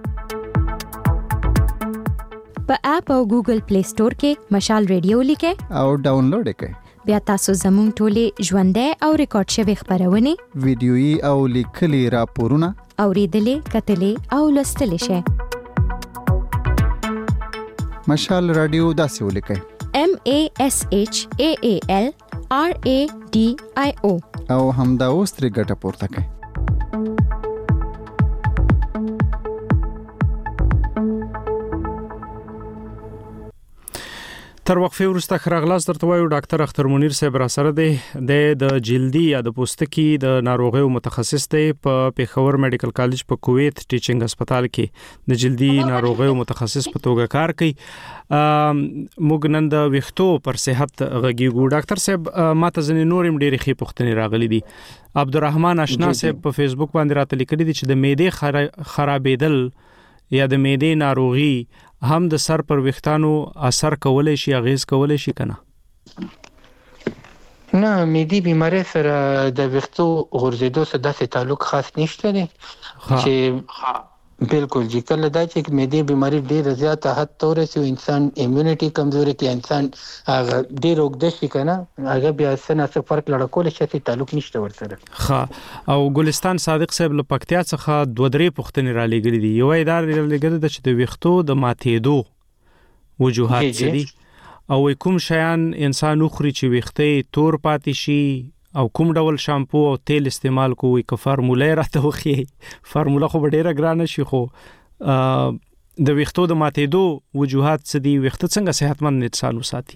په اپ او ګوګل پلی سٹور کې مشال ریډیو لیکئ او ډاونلوډ یې کړئ بیا تاسو زموږ ټولې ژوندۍ او ریکارډ شوي خبرونه ویډیويي او لیکلي راپورونه اوریدلې کتلې او لوستلې شئ مشال رادیو داسې ولیکئ M A S H A A L R A D I O او همدا اوس ترې ګټه پورته کړئ تر وقفه وروسته خراغلاس درته وایو ډاکټر اختر منیر صاحب را سره دی د جلدی یا د پوستکي د ناروغیو متخصص دی په پیښور میډیکل کالج په کویت ټیچینګ هسپتال کې د جلدی ناروغیو متخصص په توګه کار کوي. موږ نن د ویښتو پر صحت غږیږو. ډاکټر صاحب ماته ځنې نورم ډېرې ښې پوښتنې راغلي دي. عبدالرحمن آشنا صاحب په فیسبوک باندې راته لیکلي دي چې د معدې خرابېدل یا د معدې ناروغي هم د سر پر ویښتانو اثر کولای شي اغیز کولای شي کنه؟ نه معدې بیماری سره د ویښتو غورځېدو سره داسې تعلق خاص نشته دی چې بالکل جی. کله دا چې معدې بیماری ډیره زیاته حد ته ورسي، انسان ایمونټي کمزوري کې انسان هغه ډیر وګد شي کنه، هغه بیا سنه څه فرق لړ کول شي تعلق نشته ورسره. ها او ګلستان صادق صاحب له پکتیا څخه دوه درې پوښتنې را لګلې دي. یو ادار لګل د چې د ویختو د ماتېدو وجوهات څه دي او کوم شیان انسان اخري چې ویختې تور پاتې شي او کوم ډول شامپو او تیل استعمال کوي که فارموله راته وخی. فارموله خو ډیره ګرانه شي، خو د ویختو د ماتېدو وجوهات څه دي؟ ویخته څنګه صحتمند انسان وساتي؟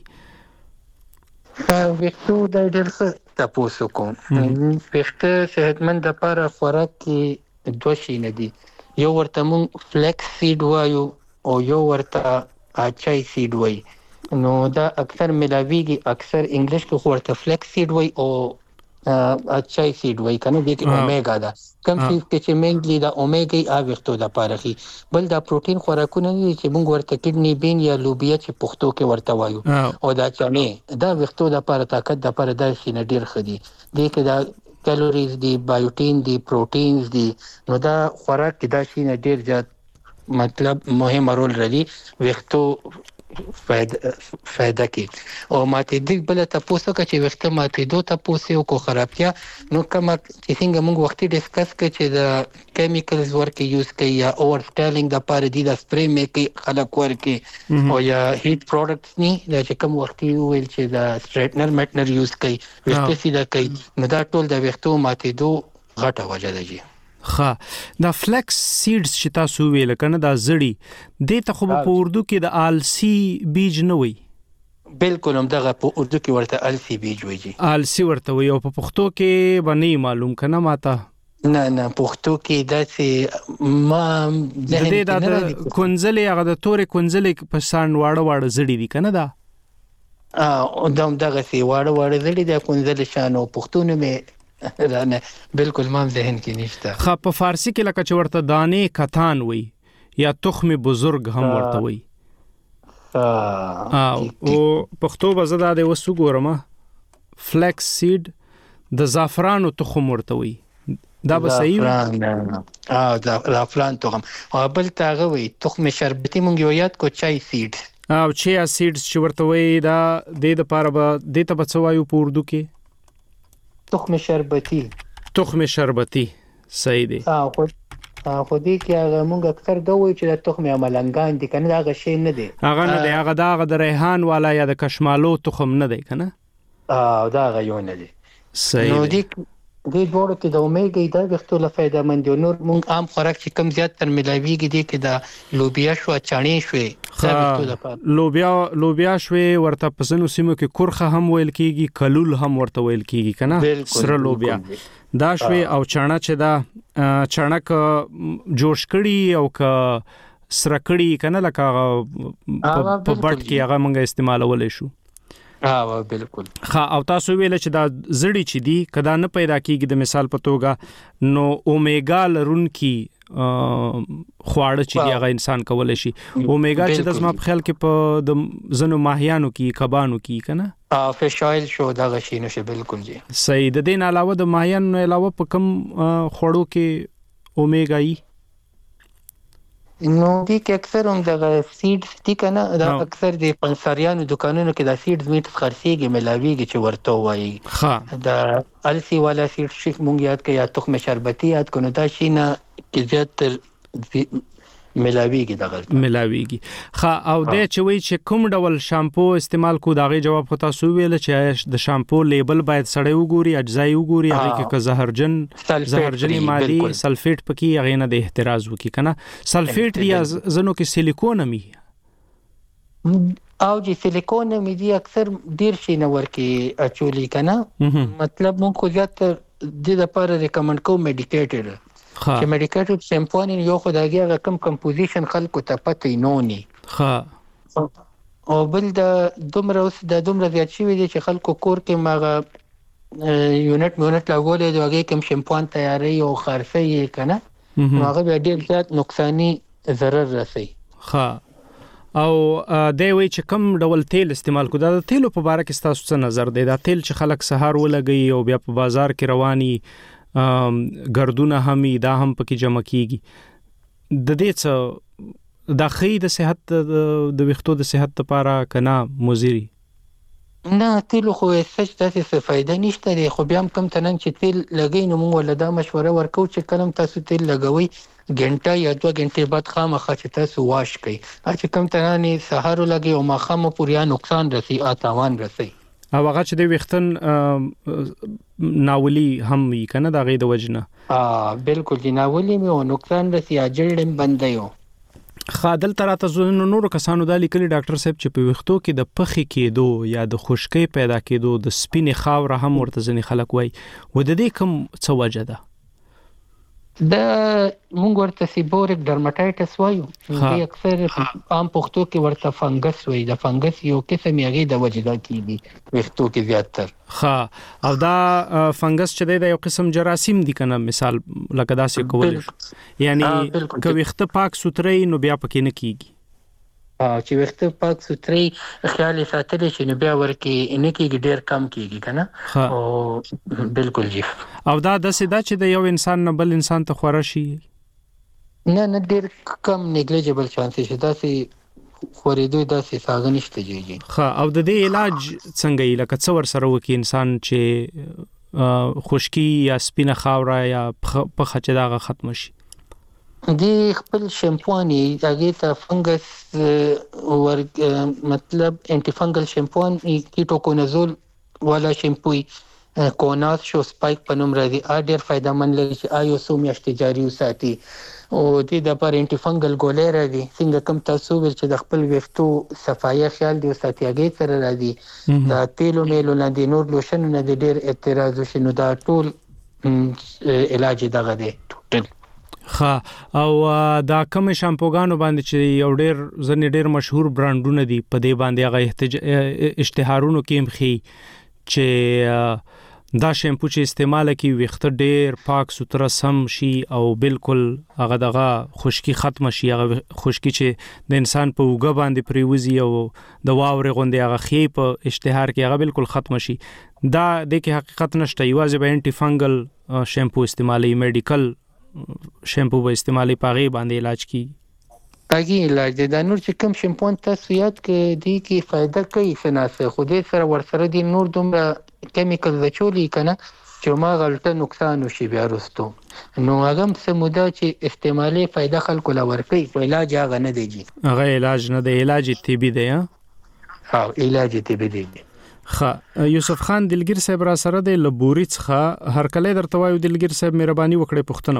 ویختو د ډیر څه تاسو کوم. ویخته صحتمند لپاره خوراک کې دوه شي نه دي، یو ورته مونږ فلیکس سیډ وایو او یو ورته اچای سیډ وایي. نو دا اکثر ملاویږي، اکثر انګلیش کې خو ورته فلیکس سیډ وایي او اچای سیډ وایي کنه، د کې اومیګا دا کم شي چې مینلی دا اومیګا ا ویختو د لپاره خي. بل دا پروتین خوراکونه دي چې موږ ورته کډنی بین یا لوبیا چې پښتو کې ورته وایو او دا چانه دا ویختو د لپاره طاقت د لپاره دا شي نه ډیر خدي. د کې دا کیلوریز دي، بایوټین دي، پروتینز دي. نو دا خوراک کې دا شي نه ډیر زیات مطلب مهم رول لري ویختو فائدہ فائدہ کې. او ماته دې بل ته پوسو چې وخت ماته دوه ته پوسو کو خرابتیا نو کوم چې څنګه موږ وختي ډیسکس کړ چې د کیمیکلز ورکه یوز کوي یا اوور سټایلینګ د پاره دي د سپری میکي خلک ورکه او یا هیټ پروډکټس ني د چې کوم وختي ویل چې د سټریټنر میټنر یوز کوي وخت سیده کوي. نو دا ټول د وختو ماته دوه غټه وجه ده جی. ها دا فلیکس سیډز چې تاسو ویل کنه دا زړی د ته خو په اردو کې د آلسی بیج نه وي. بالکل هم دغه په اردو کې ورته آلسی بیج وي جی. آلسی ورته وي او په پښتو کې باندې معلوم کنه ماته نه نه پښتو کې دا چې ما د دې د کونځلې هغه د تورې کونځلې په سان واړه واړه زړی دي کنه دا ا دم دغه سی واړه واړه زړی د کونځلې شانو پښتو نه مې رانه بالکل مام ذهن کې نشته. خو په فارسی کې لکه چې ورته دانه کتان وي یا تخم بزرگ هم ورته وي. ا او پښتو بزدا د وسو ګورما فلیکس سیډ د زعفرانو تخم ورته وي. دا به صحیح ا دا زعفران تخم او بل تاغه وي تخم شربتي مونږ یو یاد کو چای سیډ او چیا سیډز چې ورته وي دا د د پاره به د ته بچوایو په اردو کې تخم شربتی. تخم شربتی صحیح دی. ها خو خو دې کې هغه مونږ اکثر دا وایو چې د تخم عملنګان دي کنه، هغه شی نه دی. هغه نه دی، هغه دا هغه د ریحان والا یا د کشمالو تخم نه دی کنه. اه دا هغه یو نه دی. صحیح. نو دې دې ډول کې د اومیګا دا وختو له فائدہ مند نور مونږ عام خوراک چې کم زیات تر ملاویږي دي کې دا لوبیا شو چانې شوې دا وختو د پاره لوبیا لوبیا شوې ورته پسنو سیمو کې کورخه هم ویل کیږي، کلول هم ورته ویل کیږي کنه، سره لوبیا دا شوې او چاڼه چې دا چاڼک جوش کړي او ک سره کړي کنه لکه په بټ کې هغه مونږه استعمالولې شو. ها بالکل. ها او تاسو ویل چې دا زړی چې دی کدا نه پیدا کیږي د مثال په توګه نو اومیګا لرونکي خواړه چې دی هغه انسان کولای شي. اومیګا چې د زما په خیال کې په د زنو ماهیانو کې کبانو کې کنه ا فش آیل شو دا غشي نشه بالکل جی. صحیح. د دین علاوه د ماهیانو علاوه په کم خوړو کې اومیګا ای نو دي کې اکثر هم د سیډز دي کنه، دا اکثر د پنساریانو دکانونو کې د سیډز میټ خرڅيږي ملاويږي چې ورته وایي. ها د السی والا سیډ شیک مونږ یاد کې یا تخم شربتي یاد کو نو دا شینه کې زیات ملاویږي دغه ملاویږي. ها او د چوي چې کوم ډول شامپو استعمال کو داغه جواب خو تاسو ویل چې د شامپو لیبل باید سړی وګوري، اجزای وګوري، هغه کې که زهرجن زهرجنی مادي سلفیټ پکې هغه نه د احتراز وکي کنه. سلفیټ یا زنو کې سیلیکون می او چې سیلیکون می دي اکثر ډیر شي نه ورکی اچولي کنه، مطلب مونږ خو زیات د لپاره ریکمند کوم میډیکیټډ چې میډیکیټډ شیمپو نه یو خدایي هغه کم کمپوزیشن خلکو ته پته نه ني. ها او بل د دومره اوس د دومره زیات شي دي چې خلکو کور کې ماغه یونټ میونټ لاګولې دی هغه کوم شیمپو تیاری او خرڅي کنه نو هغه ډیر زیات نقصانی ضرر رسي. ها او د وی چې کوم ډول تیل استعمال کو دا تیلو په اړه کې تاسو څه نظر دی؟ دا تیل چې خلک سهار ولګي او بیا په بازار کې رواني ګردونه همي دا هم پکې جمع کیږي، د دې څه د خې د صحت د ویښتو د صحت لپاره کنا مزيري نه تیل خو سچ تاسو څه فائدہ نشته دی خو بیا هم کم تنن چې تیل لګی نو موږ ولدا مشوره ورکو چې کلم تاسو تیل لګوي غنټه یا دوه غنټې بعد خامخا چې تاسو واش کړئ چې کم تنن سحر لګي او ماخامه پوریا نقصان رسی اتاوان رسی او هغه چې د ویښتن ناولي هم وي کنه دا غي د وجنه اه بالکل دی ناولي مې او نقصان رسی اجړم بنديو خادل تراته زونه نور کسانو د لیکلي ډاکټر صاحب چې په ویښتو کې د پخې کېدو یا د خشکۍ پیدا کېدو د سپینې خاور هم ورته ځنې خلک وای و د دې کوم څه وجه ده د مونږ ورته سیبورک ډرماټایټس وایو چې اکثر عام پښتو کې ورته فنګس وایي د فنګس یو قسم یې د وجدا کیږي ویښتو کې زیاتره ها او دا فنګس چې د یو قسم جراثیم دي کنه مثال لکه داسې کول یعنی که ویښته پاک سوتري نو بیا پکې نه کیږي چې وخت پاک سوتري خیال ساتل شي نو بیا ورکی ان کې ډیر کم کیږي کنه او بالکل جی او دا د سدا چې د یو انسان نه بل انسان ته خورا شي نه نه ډیر کم نیګلیجبل چانس شي دا سي خورېدو دا سي ساغ نشته جی ها او د دې علاج څنګه یې لکه څور سره وکي انسان چې خشکی یا سپینه خاور یا په خچ داغه ختم شي دی خپل شیمپوانی هغه ته فنګس ور مطلب انټي فنګل شیمپوان کیټوکونازول والا شیمپوی کوناس شو سپایک په نوم راځي ا ډیر فائدہ مند لري چې آیو سو میاشتې جاری وساتي او د د پر انټي فنګل ګولې راځي څنګه کوم تاسو ول چې د خپل ویښتو صفایي خیال دی وساتي هغه سره راځي دا تیلو میلو نه دی نور لوشن نه دی ډیر اعتراض شنو دا ټول علاج دغه دی ټول خا او دا کوم شامپوګانو باندې چې یو ډیر ځنې ډیر مشهور برانډونه دي په دې باندې هغه اشتهارونو کې مخي چې دا شیمپو چې استعمال کی ویښته ډیر پاک سوتره سم شي او بالکل هغه دغه خشکی ختم شي هغه خشکی چې د انسان په وګه باندې پریوزي او د واورې غوندې هغه خې په اشتهار کې هغه بالکل ختم شي دا د کې حقیقت نشته یوازې به انټي فنګل شیمپو استعمالي میډیکل شیمپو به استعمالي پاغي باندې علاج کی پاغي علاج د نور چې کوم شیمپو تاسو یاد کې دی کې فائدہ کوي شناسه خو دې سره ورسره دي نور دومره کیمیکل وچولي کنه چې ما غلطه نقصان وشي بیا رستو نو هغه سمودا چې استعمالي فائدہ خلکو لا ورکي خو علاج هغه نه دیږي هغه علاج نه دی علاج طبي دی ها علاج طبي دی خا یوسف خان دلګر صاحب را سره د لبوري څخه هر کله درته وایو دلګر صاحب مهرباني وکړئ پښتنه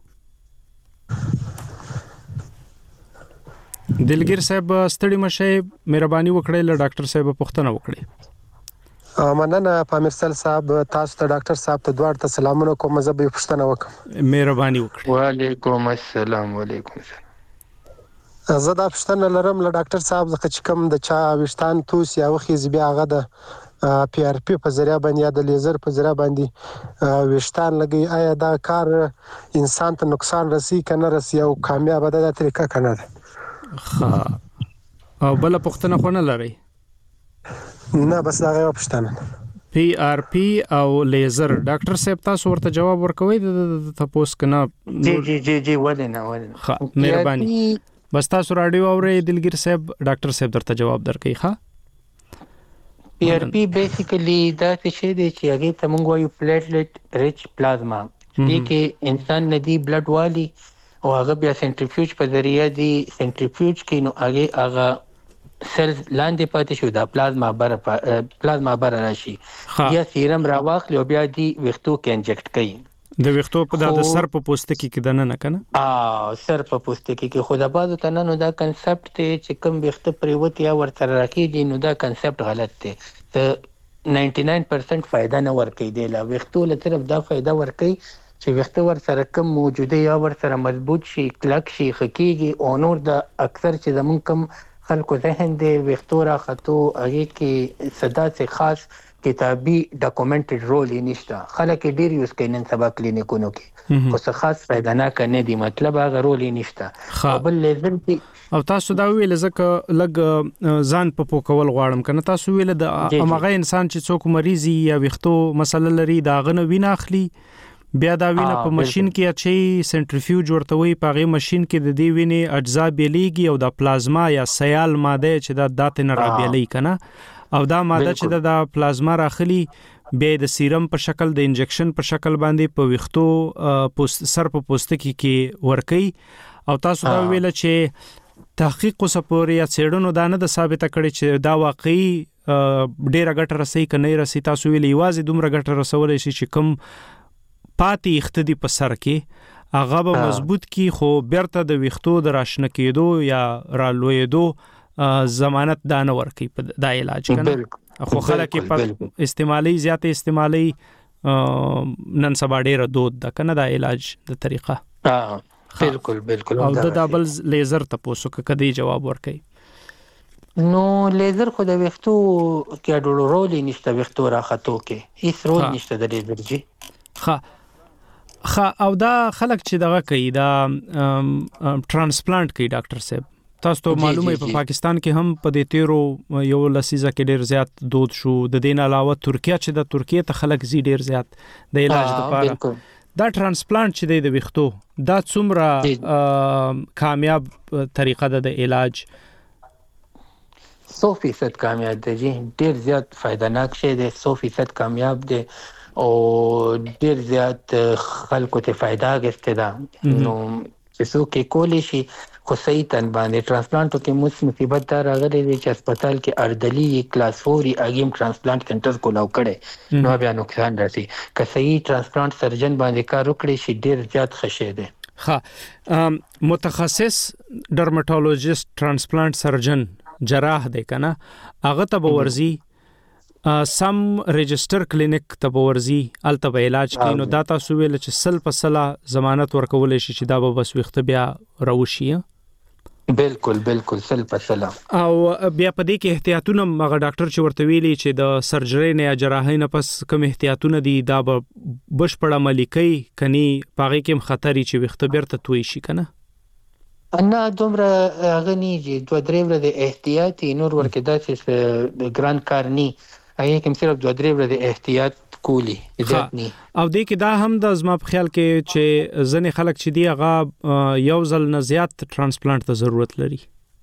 وکړئ دلګر صاحب ستړي مشه مهرباني وکړئ له ډاکټر صاحب پښتنه وکړئ مننه پامیرسل صاحب تاسو ته ډاکټر صاحب ته دوړ ته سلامونه کوم زه به پښتنه وکم مهرباني وکړئ وعلیکم السلام علیکم زه دا پښتنه لرم له ډاکټر صاحب څخه چې کوم د چا وشتان توس یا وخیز بیا هغه د پی آر پی په ذریعہ باندې یا د لیزر په ذریعہ باندې وشتان لګي آیا دا کار انسان ته نقصان رسي کنه رسي او کامیاب ده طریقه کنه ها او بل پښتنه خو نه لري نه بس دا غو پښتنه پی آر پی او لیزر ډاکټر صاحب تاسو ورته جواب ورکوي د تاسو کنه جی جی جی جی ولنه ولنه ها مهرباني بس تاسو رادیو اورئ دلګر صاحب ډاکټر صاحب درته جواب درکړي ښا پی آر پی بیسیکلی دا څه دی چې هغه ته موږ وایو پلیټلیټ ریچ پلازما دې کې انسان ندی بلډ والی او هغه بیا سنټریفیوج په ذریعہ دی سنټریفیوج کې نو هغه هغه سیلز لاندې پاتې شو دا پلازما بر پلازما بر راشي یا سیرم راواخلي او بیا دی ویښتو کې انجکټ کوي د ویښتو په د سر په پوستکي کې دنه نه کنه ا سر په پوستکي کې خو د بازو تنانو دا کنسپټ ته چې کوم ویښته پریوت یا ورته راکېږي نو دا کنسپټ غلط دی ته نننټي ناین پرسنټ فائدہ نه ورکې دی لا ویښتو له طرف دا فائدہ ورکې چې ویښته ور سره کوم موجوده یا ور سره مضبوط شي کلک شي خکېږي او نور د اکثر چې زمون کوم خلکو ذهن دی ویښتو را خطو هغه کې صدا سے خاص کتابي ډاکومنټډ رول نشته خلک ډیر یوز کوي نن سبا کلینیکونو کې خو څه خاص فائدہ نه کنه دی مطلب هغه رول نشته بل لیزر او تاسو دا ویل زکه لګ ځان په پوکول غواړم کنه تاسو ویل د امغه انسان چې څوک مریضي یا ویښتو مسله لري دا غنه وینه اخلي بیا دا وینه په ماشين کې اچي سنټریفیوج ورته وي، په هغه ماشين کې د دې وینې اجزا بیلیږي او د پلازما یا سیال ماده چې دا داتې نه را بیلی کنه، او دا ماده چې د پلازما راخلي بیا د سیرم په شکل د انجکشن په شکل باندې په ویختو پوست سر په پوستکي کې ورکي. او تاسو دا ویل چې تحقیق وسپوري یا څېړنو دا نه د ثابته کړي چې دا واقعي ډیره ګټه رسي کنه رسي. تاسو ویل یوازې دومره ګټه رسولای شي چې کوم پاتې اختدي په سر کې هغه به مضبوط کی، خو بیرته د ویختو د راشنه کېدو یا رالوېدو ضمانت دا نه ورکي په دا علاج کنه. خو خلک په استعمالي زیاته استعمالي نن سبا ډیره دود ده کنه دا علاج د طریقه. ها بالکل بالکل. او د دابل لیزر تاسو کدی جواب ورکي؟ نو لیزر خو د ویختو کې ډېر رول نشته، ویختو راخاتو کې هیڅ رول نشته د لیزر جی. ها خا او دا خلک چې دغه کوي دا ترانسپلانت کوي ډاکټر صاحب، تاسو ته معلومه په پاکستان کې هم په دې تیرو یو لسیزه کې ډیر زیات دود شو. د دین علاوه ترکیه چې د ترکیه ته خلک زی ډیر زیات د علاج لپاره دا ترانسپلانت چې د ویختو دا څومره کامیاب طریقه ده د علاج؟ سو فیصد کامیاب دی جی، ډیر زیات فائدناک شی دی، سو فیصد کامیاب دی او ډیر زیات خلکو ته فائدہ غسته ده. نو چې څوک کولی شي خو صحیح تن باندې ترانسپلانټ کې مس مصیبت دا راغلی دی چې هسپتال کې اردلی کلاس فور اګیم ترانسپلانټ سنټر کولاو کړي نو بیا نقصان راځي. که صحیح ترانسپلانټ سرجن باندې کار وکړي شي ډیر زیات خشه دی. ها متخصص ډرمټولوژیست ترانسپلانټ سرجن جراح دی کنه، هغه ته ورزي سم رجستر کلینیک ته ورزي الته به علاج کوي. نو دا تاسو ویل چې سل په سلا ضمانت ورکول شي چې دا به بس وخت بیا راوشي؟ بالکل بالکل سل په سلا. او بیا په دې کې احتیاطونه مغه ډاکټر چې ورته ویلي چې د سرجری نه یا جراحي نه پس کوم احتیاطونه دي دا به بشپړه ملکی کني پاغي کې خطرې چې وخت بیرته توي شي کنه؟ انا دومره غني چې دوه درې ورځې احتیاطي نور ورکه داسې ګران کار ني، هغه کوم صرف دوه درې ورځې احتیاط کولی زیات ني. او دې کې دا هم د زما په خیال کې چې ځنې خلک چې دی هغه یو ځل نه زیات ترانسپلانټ ته ضرورت لري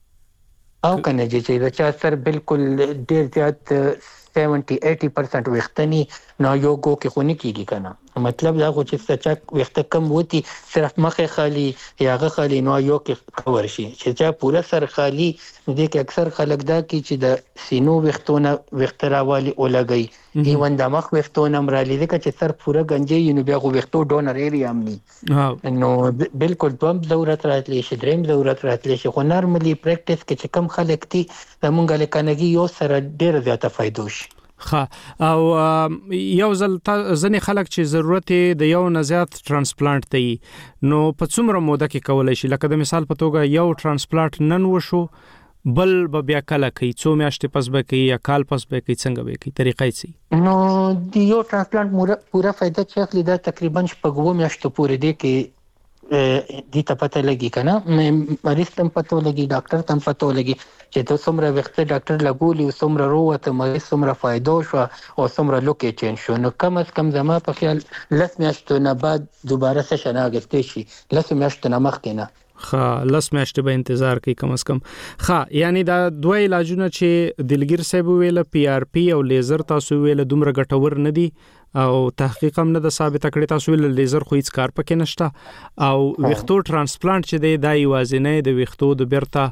او کنه چې دا چا سر بالکل ډیر زیات سیونټي ایټي پرسنټ وختنی نو یو گو کې خونی کیږي کنه. مطلب دا خو چې سچا وخت کم وتی صرف مخه خالی یا غ خالی نو یو کې کور شي چې چا پورا سر خالی دې کې اکثر خلک دا کی چې د سینو وختونه وختراوالي اولګي ایوان د مخ وختونه مرالي دې چې سر پورا گنجي نو بیا غو وختو ډونر ایریا امني نو بالکل دوم ضرورت راتلی شي دریم ضرورت راتلی شي. خو نارملی پریکټیس کې چې کم خلک تي مونږه لکنګي یو سره ډیر زیاته فائدو شي. خا او یو ځل ځنې خلک چې ضرورت د یو نه زیات ترانسپلانټ دی نو په څومره موده کې کولای شي؟ لکه د مثال په توګه یو ترانسپلانټ نن وشو بل به بیا کله کوي، څو میاشتې پس به کوي یا کال پس به کوي، څنګه به کوي؟ طریقې څه؟ نو د یو ترانسپلانټ پورا فائدہ چې اخلي دا تقریبا شپږ میاشتې پورې دی کې دي ته پته لګي کنه، مریض تم پته لګي، ډاکټر تم پته لګي چې د څومره وخت ډاکټر لګولي او څومره روته مریض څومره فائدو شو او څومره لوکي چین شو. نو کم از کم زما په خیال لس میاشتو نه بعد دوباره سشن اگستې شي، لس میاشتو نه مخکې نه. خا لس میاشتې به انتظار کوي کم از کم. خا یعنی دا دوه علاجونه چې دلګیر صاحب ویل پی آر پی او لیزر تاسو ویل دومره ګټور نه دي او تحقیق هم نه د ثابت کړي. تاسو ویل لیزر خو هیڅ کار پکې نشته او ویختو ترانسپلانټ چې دی دا یوازینی د ویختو د بیرته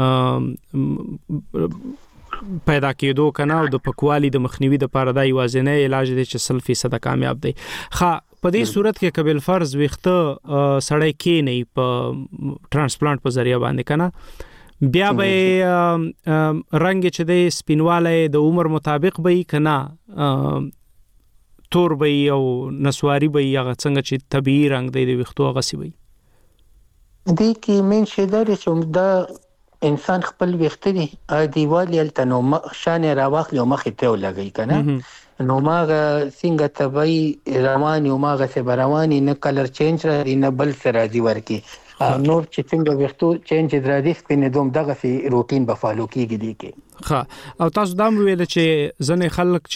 پیدا کېدو کنه او د پکوالي د مخنیوي د لپاره دا یوازینی علاج دی چې سل فیصد کامیاب دی. خا په دې صورت کې قبل فرض ویخته سړی کې نه په ترانسپلانټ په ذریعہ باندې کنه بیا به رنگ چې د سپینواله د عمر مطابق به کنه تور به او نسواری به هغه څنګه چې طبيعي رنگ دی د ویختو هغه سی وي. دې کې من شیدار چې دا انسان خپل ویخته دی دیوالي التنو شان راواخلی او مخې ته ولګي کنه نو ماغه څنګه طبيعي رواني او ماغه سه رواني نه کلر چینج را نه بل سره دی ورکی نور چې څنګه وختو چینج درادي سپینېدوم دغه سي روټین به فالو کیږي دي کې. ها او تاسو دا ویل چې ځنې خلک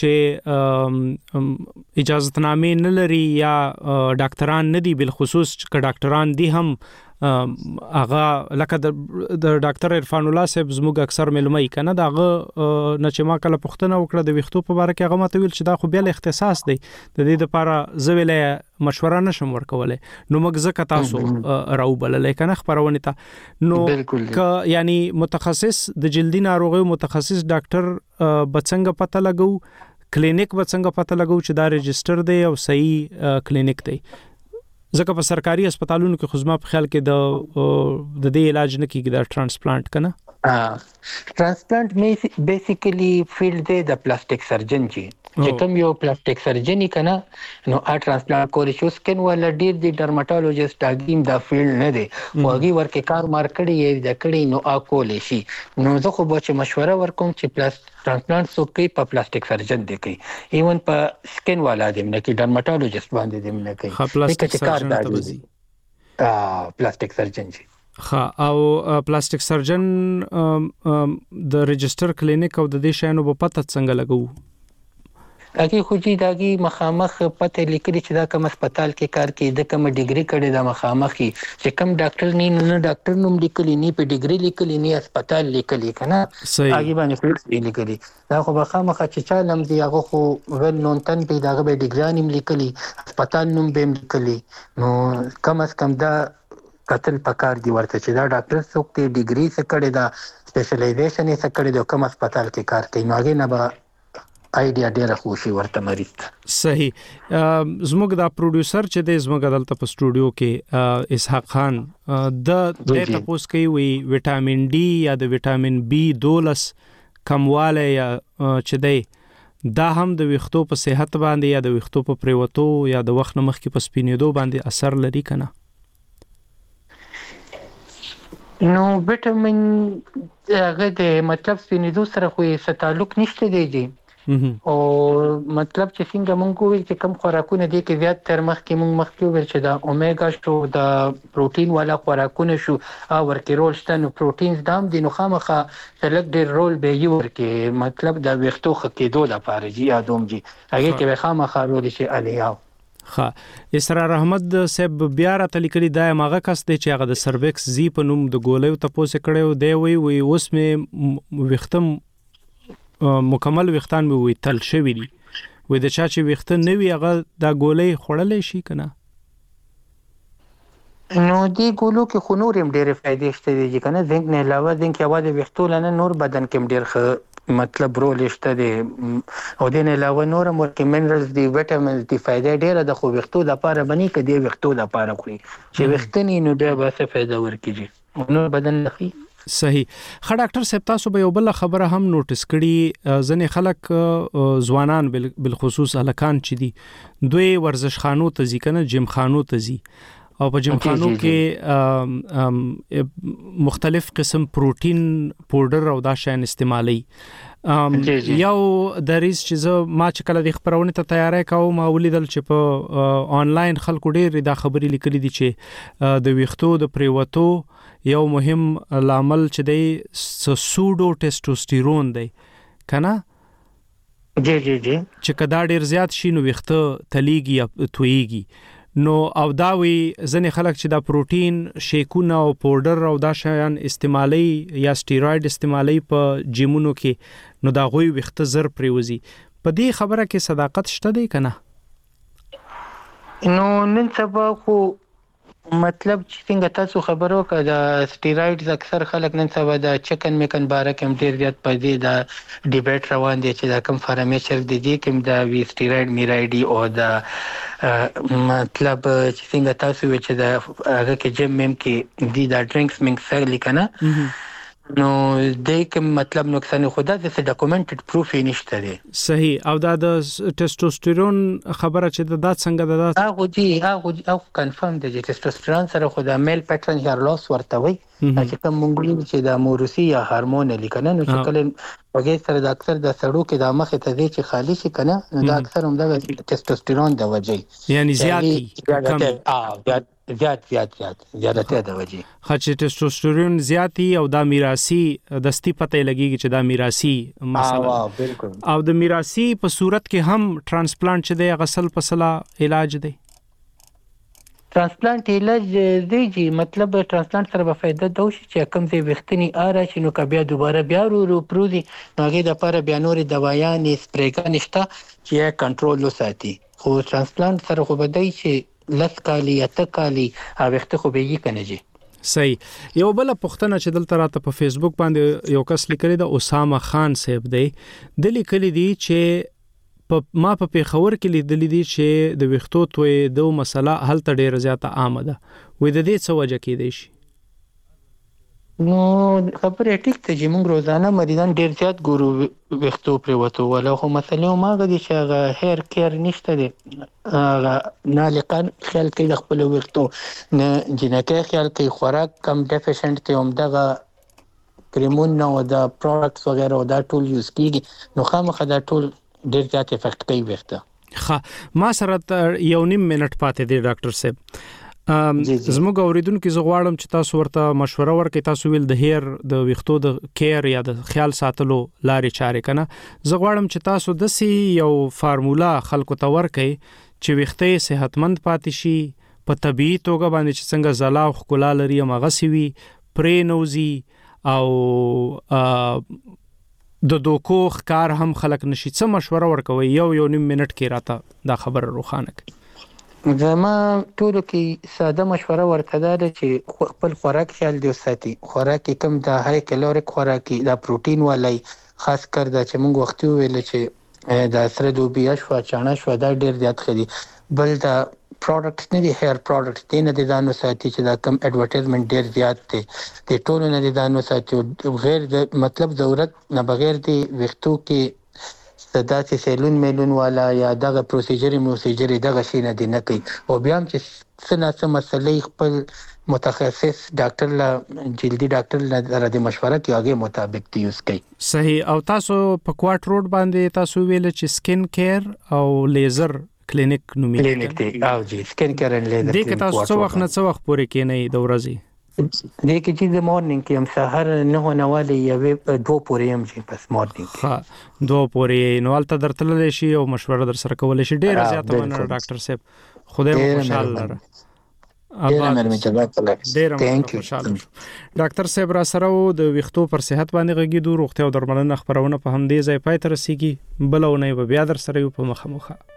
چې اجازهتنامې نه لري یا ډاکټران نه دي، بل خصوص چې ډاکټران دي هم هغه لکه د ډاکټر عرفان الله صاحب زموږ اکثر معلومه کنه داغه نه چې ما کله پښتنه وکړه د وختو په اړه کې هغه ماته ویل چې دا خو بیا له اختصاص دی د دې لپاره زویلې مشوره نشم ورکولای، نو موږ زکه تاسو راو بللې کنه خبرونه ته نو ک یعنی متخصص د جلدی ناروغي متخصص ډاکټر بڅنګ پته لګو، کلینیک بڅنګ پته لګو چې دا رجستر دی او صحیح کلینیک دی. ځکه په سرکاري هسپتالونو کې خو زما په خیال کې د د دې علاج نه کیږي د ترانسپلانت کنه. ترانسپلانت می بیسیکلی فیلډ دی د پلاستیک سرجن چې چې کوم یو پلاستیک سرجن کنه نو ا ترانسپلانت کولی شو سکن ولا ډیر دی ډرماټولوژیست داګیم دا فیلډ نه دی واغي ورکه کار مار کړی د کړی نو ا کولی شي. نو زه خو به چې مشوره ورکوم چې پلاستیک ترانسپلانت سو کوي په پلاستیک سرجن دی کوي، ایون په سکن والا دی نه کې ډرماټولوژیست باندې دی نه کوي. خا پلاستیک سرجن ته وځي ا پلاستیک سرجن جی. خا او پلاستیک سرجن د رجستر کلینیک او د دې شانو په پته څنګه لګو؟ اګه خو جی داګي مخامخ پته لیکلي چې دا کوم هسپتال کې کار کوي د کوم ډیګري کړي د مخامخي چې کوم ډاکټر نه نه ډاکټر نوم لیکلي نه په ډیګري لیکلي نه هسپتال لیکلي کنه اګه باندې فلټ لیکلي دا خو مخامخ چې چا نوم دی هغه خو ول نون تن په داغه به ډیګري نوم لیکلي هسپتال نوم به لیکلي نو کم از کم دا قتل پکار دی ورته چې دا ډاکټر څوک ته ډیګري څخه کړي دا سپیشلایزیشن یې څخه کړي د کوم هسپتال کې کار کوي نو هغه نه به آیډیا ډیره خوشي ورته مریض. صحیح. زموږ دا پروډوسر چې د زموږ دلته په سټوډیو کې اسحاق خان د د تاسو کوي وی وټامین ډي یا د وټامین بي دولس کمواله یا چې دی دا هم د ویښتو په صحت باندې یا د ویښتو په پریوتو یا د وخت مخ کې په سپینېدو باندې اثر لري کنه؟ نو وټامین هغه د مطلب سپینېدو سره خو یې تعلق نشته دی او مطلب چې څنګه مونږ ویل چې کم خوراکونه دي کې زیات تر مخ کې مونږ مخکې ویل چې دا اومیګا شو د پروتین والا خوراکونه شو او ورکې رول شته نو پروتینز دام دي نو خامخه سلګ ډیر رول به یو ورکې مطلب د ویښتو خکېدو لپاره جی ادم جی هغه کې به خامخه رول شي الیاو. ها اسرار احمد صاحب بیا را تلیکلی دا ماغه کس دی چې هغه د سرویکس زی په نوم د ګولیو تاسو کړو دی وی وی اوس مې وختم مکمل وختان مې وی تل شوی دی وی د چا چې وخت نه وی هغه دا ګولې خړلې شي کنه؟ نو دی ګولو کې خو نور هم ډېر فائدې شته دي کنه زنګ نه علاوه زنګ کې اواز وختو لنه نور بدن کې ډېر ښه مطلب رول شته دي او دین علاوه نور مرکه منرالز دی وټامینز دی فائدې ډېر د خو وختو د لپاره بني کې دی وختو د لپاره خوري چې وختنی نو بیا به څه فائدہ ورکړي نو بدن نخي. صحیح. خا ډاکټر صاحب تاسو به یو بل خبره هم نوټس کړي ځنې خلک ځوانان بل خصوص الکان چې دي دوی ورزش خانو ته ځي کنه جیم خانو ته ځي او په جیم خانو کې مختلف قسم پروتین پاوډر او دا شین استعمالي یو د ریس چې ما چې کله د خبرونه ته تیاری کوم ما ولیدل چې په آنلاین خلکو ډېر دا خبرې لیکلي دي چې د ویښتو د پریوتو یو مهم لامل چې دی سودو ټیسټوسټیرون دی کنه؟ جی جی جی چې کدا ډیر زیات شي نو ویښته تلیږي یا تویږي نو او دا وی ځنې خلک چې دا پروتین شیکونه او پاوډر او دا شیان استعمالي یا سټیروید استعمالي په جیمونو کې نو دا غوي ویښته زر پریوزي په دې خبره کې صداقت شته دی کنه؟ نو نن سبا خو مطلب چې څنګه تاسو خبرو کړه د سټیرویډز اکثر خلک نن سبا د چکن میکن باره کې ډیر زیات پدې د ډیبیټ روان دي چې دا کوم فارمیچر دي دي کوم د وی سټیرویډ میرایډي او د مطلب چې څنګه تاسو چې د هغه کې جیم مم کې دي دا ډرینکس منګ سره لیکنه نو دای کوم مطلب نقصان خدا د ډاکومنټډ پروف نشته دی. صحیح. او دا د ټیسټوسټیرون خبره چې دا څنګه دا هغه جی هغه او کنفرم دی چې ټیسټوسټیرون سره خدا میل پیټرن هیر لاس ورته وي چې کوم مونږ چې د موروثي یا هورمون لیکنه نو چې کله وګړي سره د اکثر د سړو کې د مخ ته دي چې خالی شي کنه نو د اکثر هم د ټستوستيرون د وجې یعنی زیاتی کم اه زیات زیات زیات زیادته د وجې خاص ټستوستيرون زیاتی او د میراثي دستی پته لګيږي چې د میراثي مسله اه بالکل او د میراثي په صورت کې هم ترانسپلانت چې د غسل پسلا علاج دی ترانسپلانت علاج دی چې مطلب ترانسپلانت سره به فائدہ دا شي چې کوم ځای وختنی آره چې نو بیا دوباره بیا ورو پرودي هغه د لپاره بیا نور دوايانې سپریګان نشته چې کنټرول وساتي خو ترانسپلانت سره خو بدای چې لس کالی یا ته کالی او وخت خو به یې کنه جی صحیح یو بل پښتنه چې دلته راته په فیسبوک باندې یو کس لیکلی دا اسامه خان صاحب دی د لیکلی دی چې په ما په پیښور کې لیدل دي چې د وختو توې د مسله حل ته ډیره زیاته عامه ده وې د دې څه وجه کې دی شي نو خبره ټیک ته چې موږ روزانه مریضان ډیر زیات ګورو وختو پر وته ولا خو مسله ما غدي چې هغه هیر کیر نشته دي نه لکان خیال کوي د خپل وختو نه جنکه خیال کوي خوراک کم ډیفیشنټ ته هم دغه کریمون نو دا پروډکټس وغیرہ دا ټول یوز کیږي نو خامخا دا ټول ډیر زیات افیکټ کوي وخته ښه ما سره یو نیم منټ پاتې دی ډاکټر صاحب زموږ اوریدونکو زه غواړم چې تاسو ورته مشوره ورکړئ تاسو ویل د هیر د وختو د کیر یا د خیال ساتلو لارې چارې کنه زه غواړم چې تاسو د سی یو فارمولا خلکو ته ورکړئ چې وختې صحتمند پاتې شي په طبيعي توګه باندې چې څنګه زلا او خلا لري مغسي وي پرینوزي او د دوکو ښکار هم خلک نشي څه مشوره ورکوي یو یو نیم منټ کې راته دا خبر روخانه کوي زما ټولو کې ساده مشوره ورته ده چې خپل خوراک خیال دی وساتي خوراک کم د هاي کالوریک خوراکي د پروتین والای خاص کر دا چې موږ وختي ویل چې د سره دوبیا شو چانه شو دا ډیر زیات خدي بل دا پروډکټس نه دي هیر پروډکټس دي نه دي دانو ساتي چې دا کم اډورټایزمنت ډیر زیات دي د ټولو نه دي دانو ساتي غیر د مطلب ضرورت نه بغیر دي وختو کې داسې سیلون میلون والا یا دغه پروسیجر موسیجر دغه شي نه دی نه کوي او بیا هم چې څه مسلې خپل متخصص ډاکټر لا جلدی ډاکټر لا د مشوره کې هغه مطابق دی یوز کوي صحیح او تاسو په کوارټ روډ باندې تاسو ویل چې سکن کیر او لیزر کلینیک نومي کلینیک دی او جی سکن کیر ان لیزر دې کې تاسو څو وخت نه څو وخت پورې کې نه د ورځې دې کې چې د مورنینګ کې هم سحر نه نواله یوه دو پورې هم چې پس مورنینګ ها دو پورې نو الته درتل شي او مشوره در سره کول شي ډیر زیات مننه ډاکټر صاحب خدای مو خوشاله لره ډیر خوشاله ډاکټر صاحب را سره د وختو پر صحت باندې غږی دوه روغتیا او درملنه خبرونه په هم دې ځای پای تر رسیدي بلونه بیا در سره په مخه مخه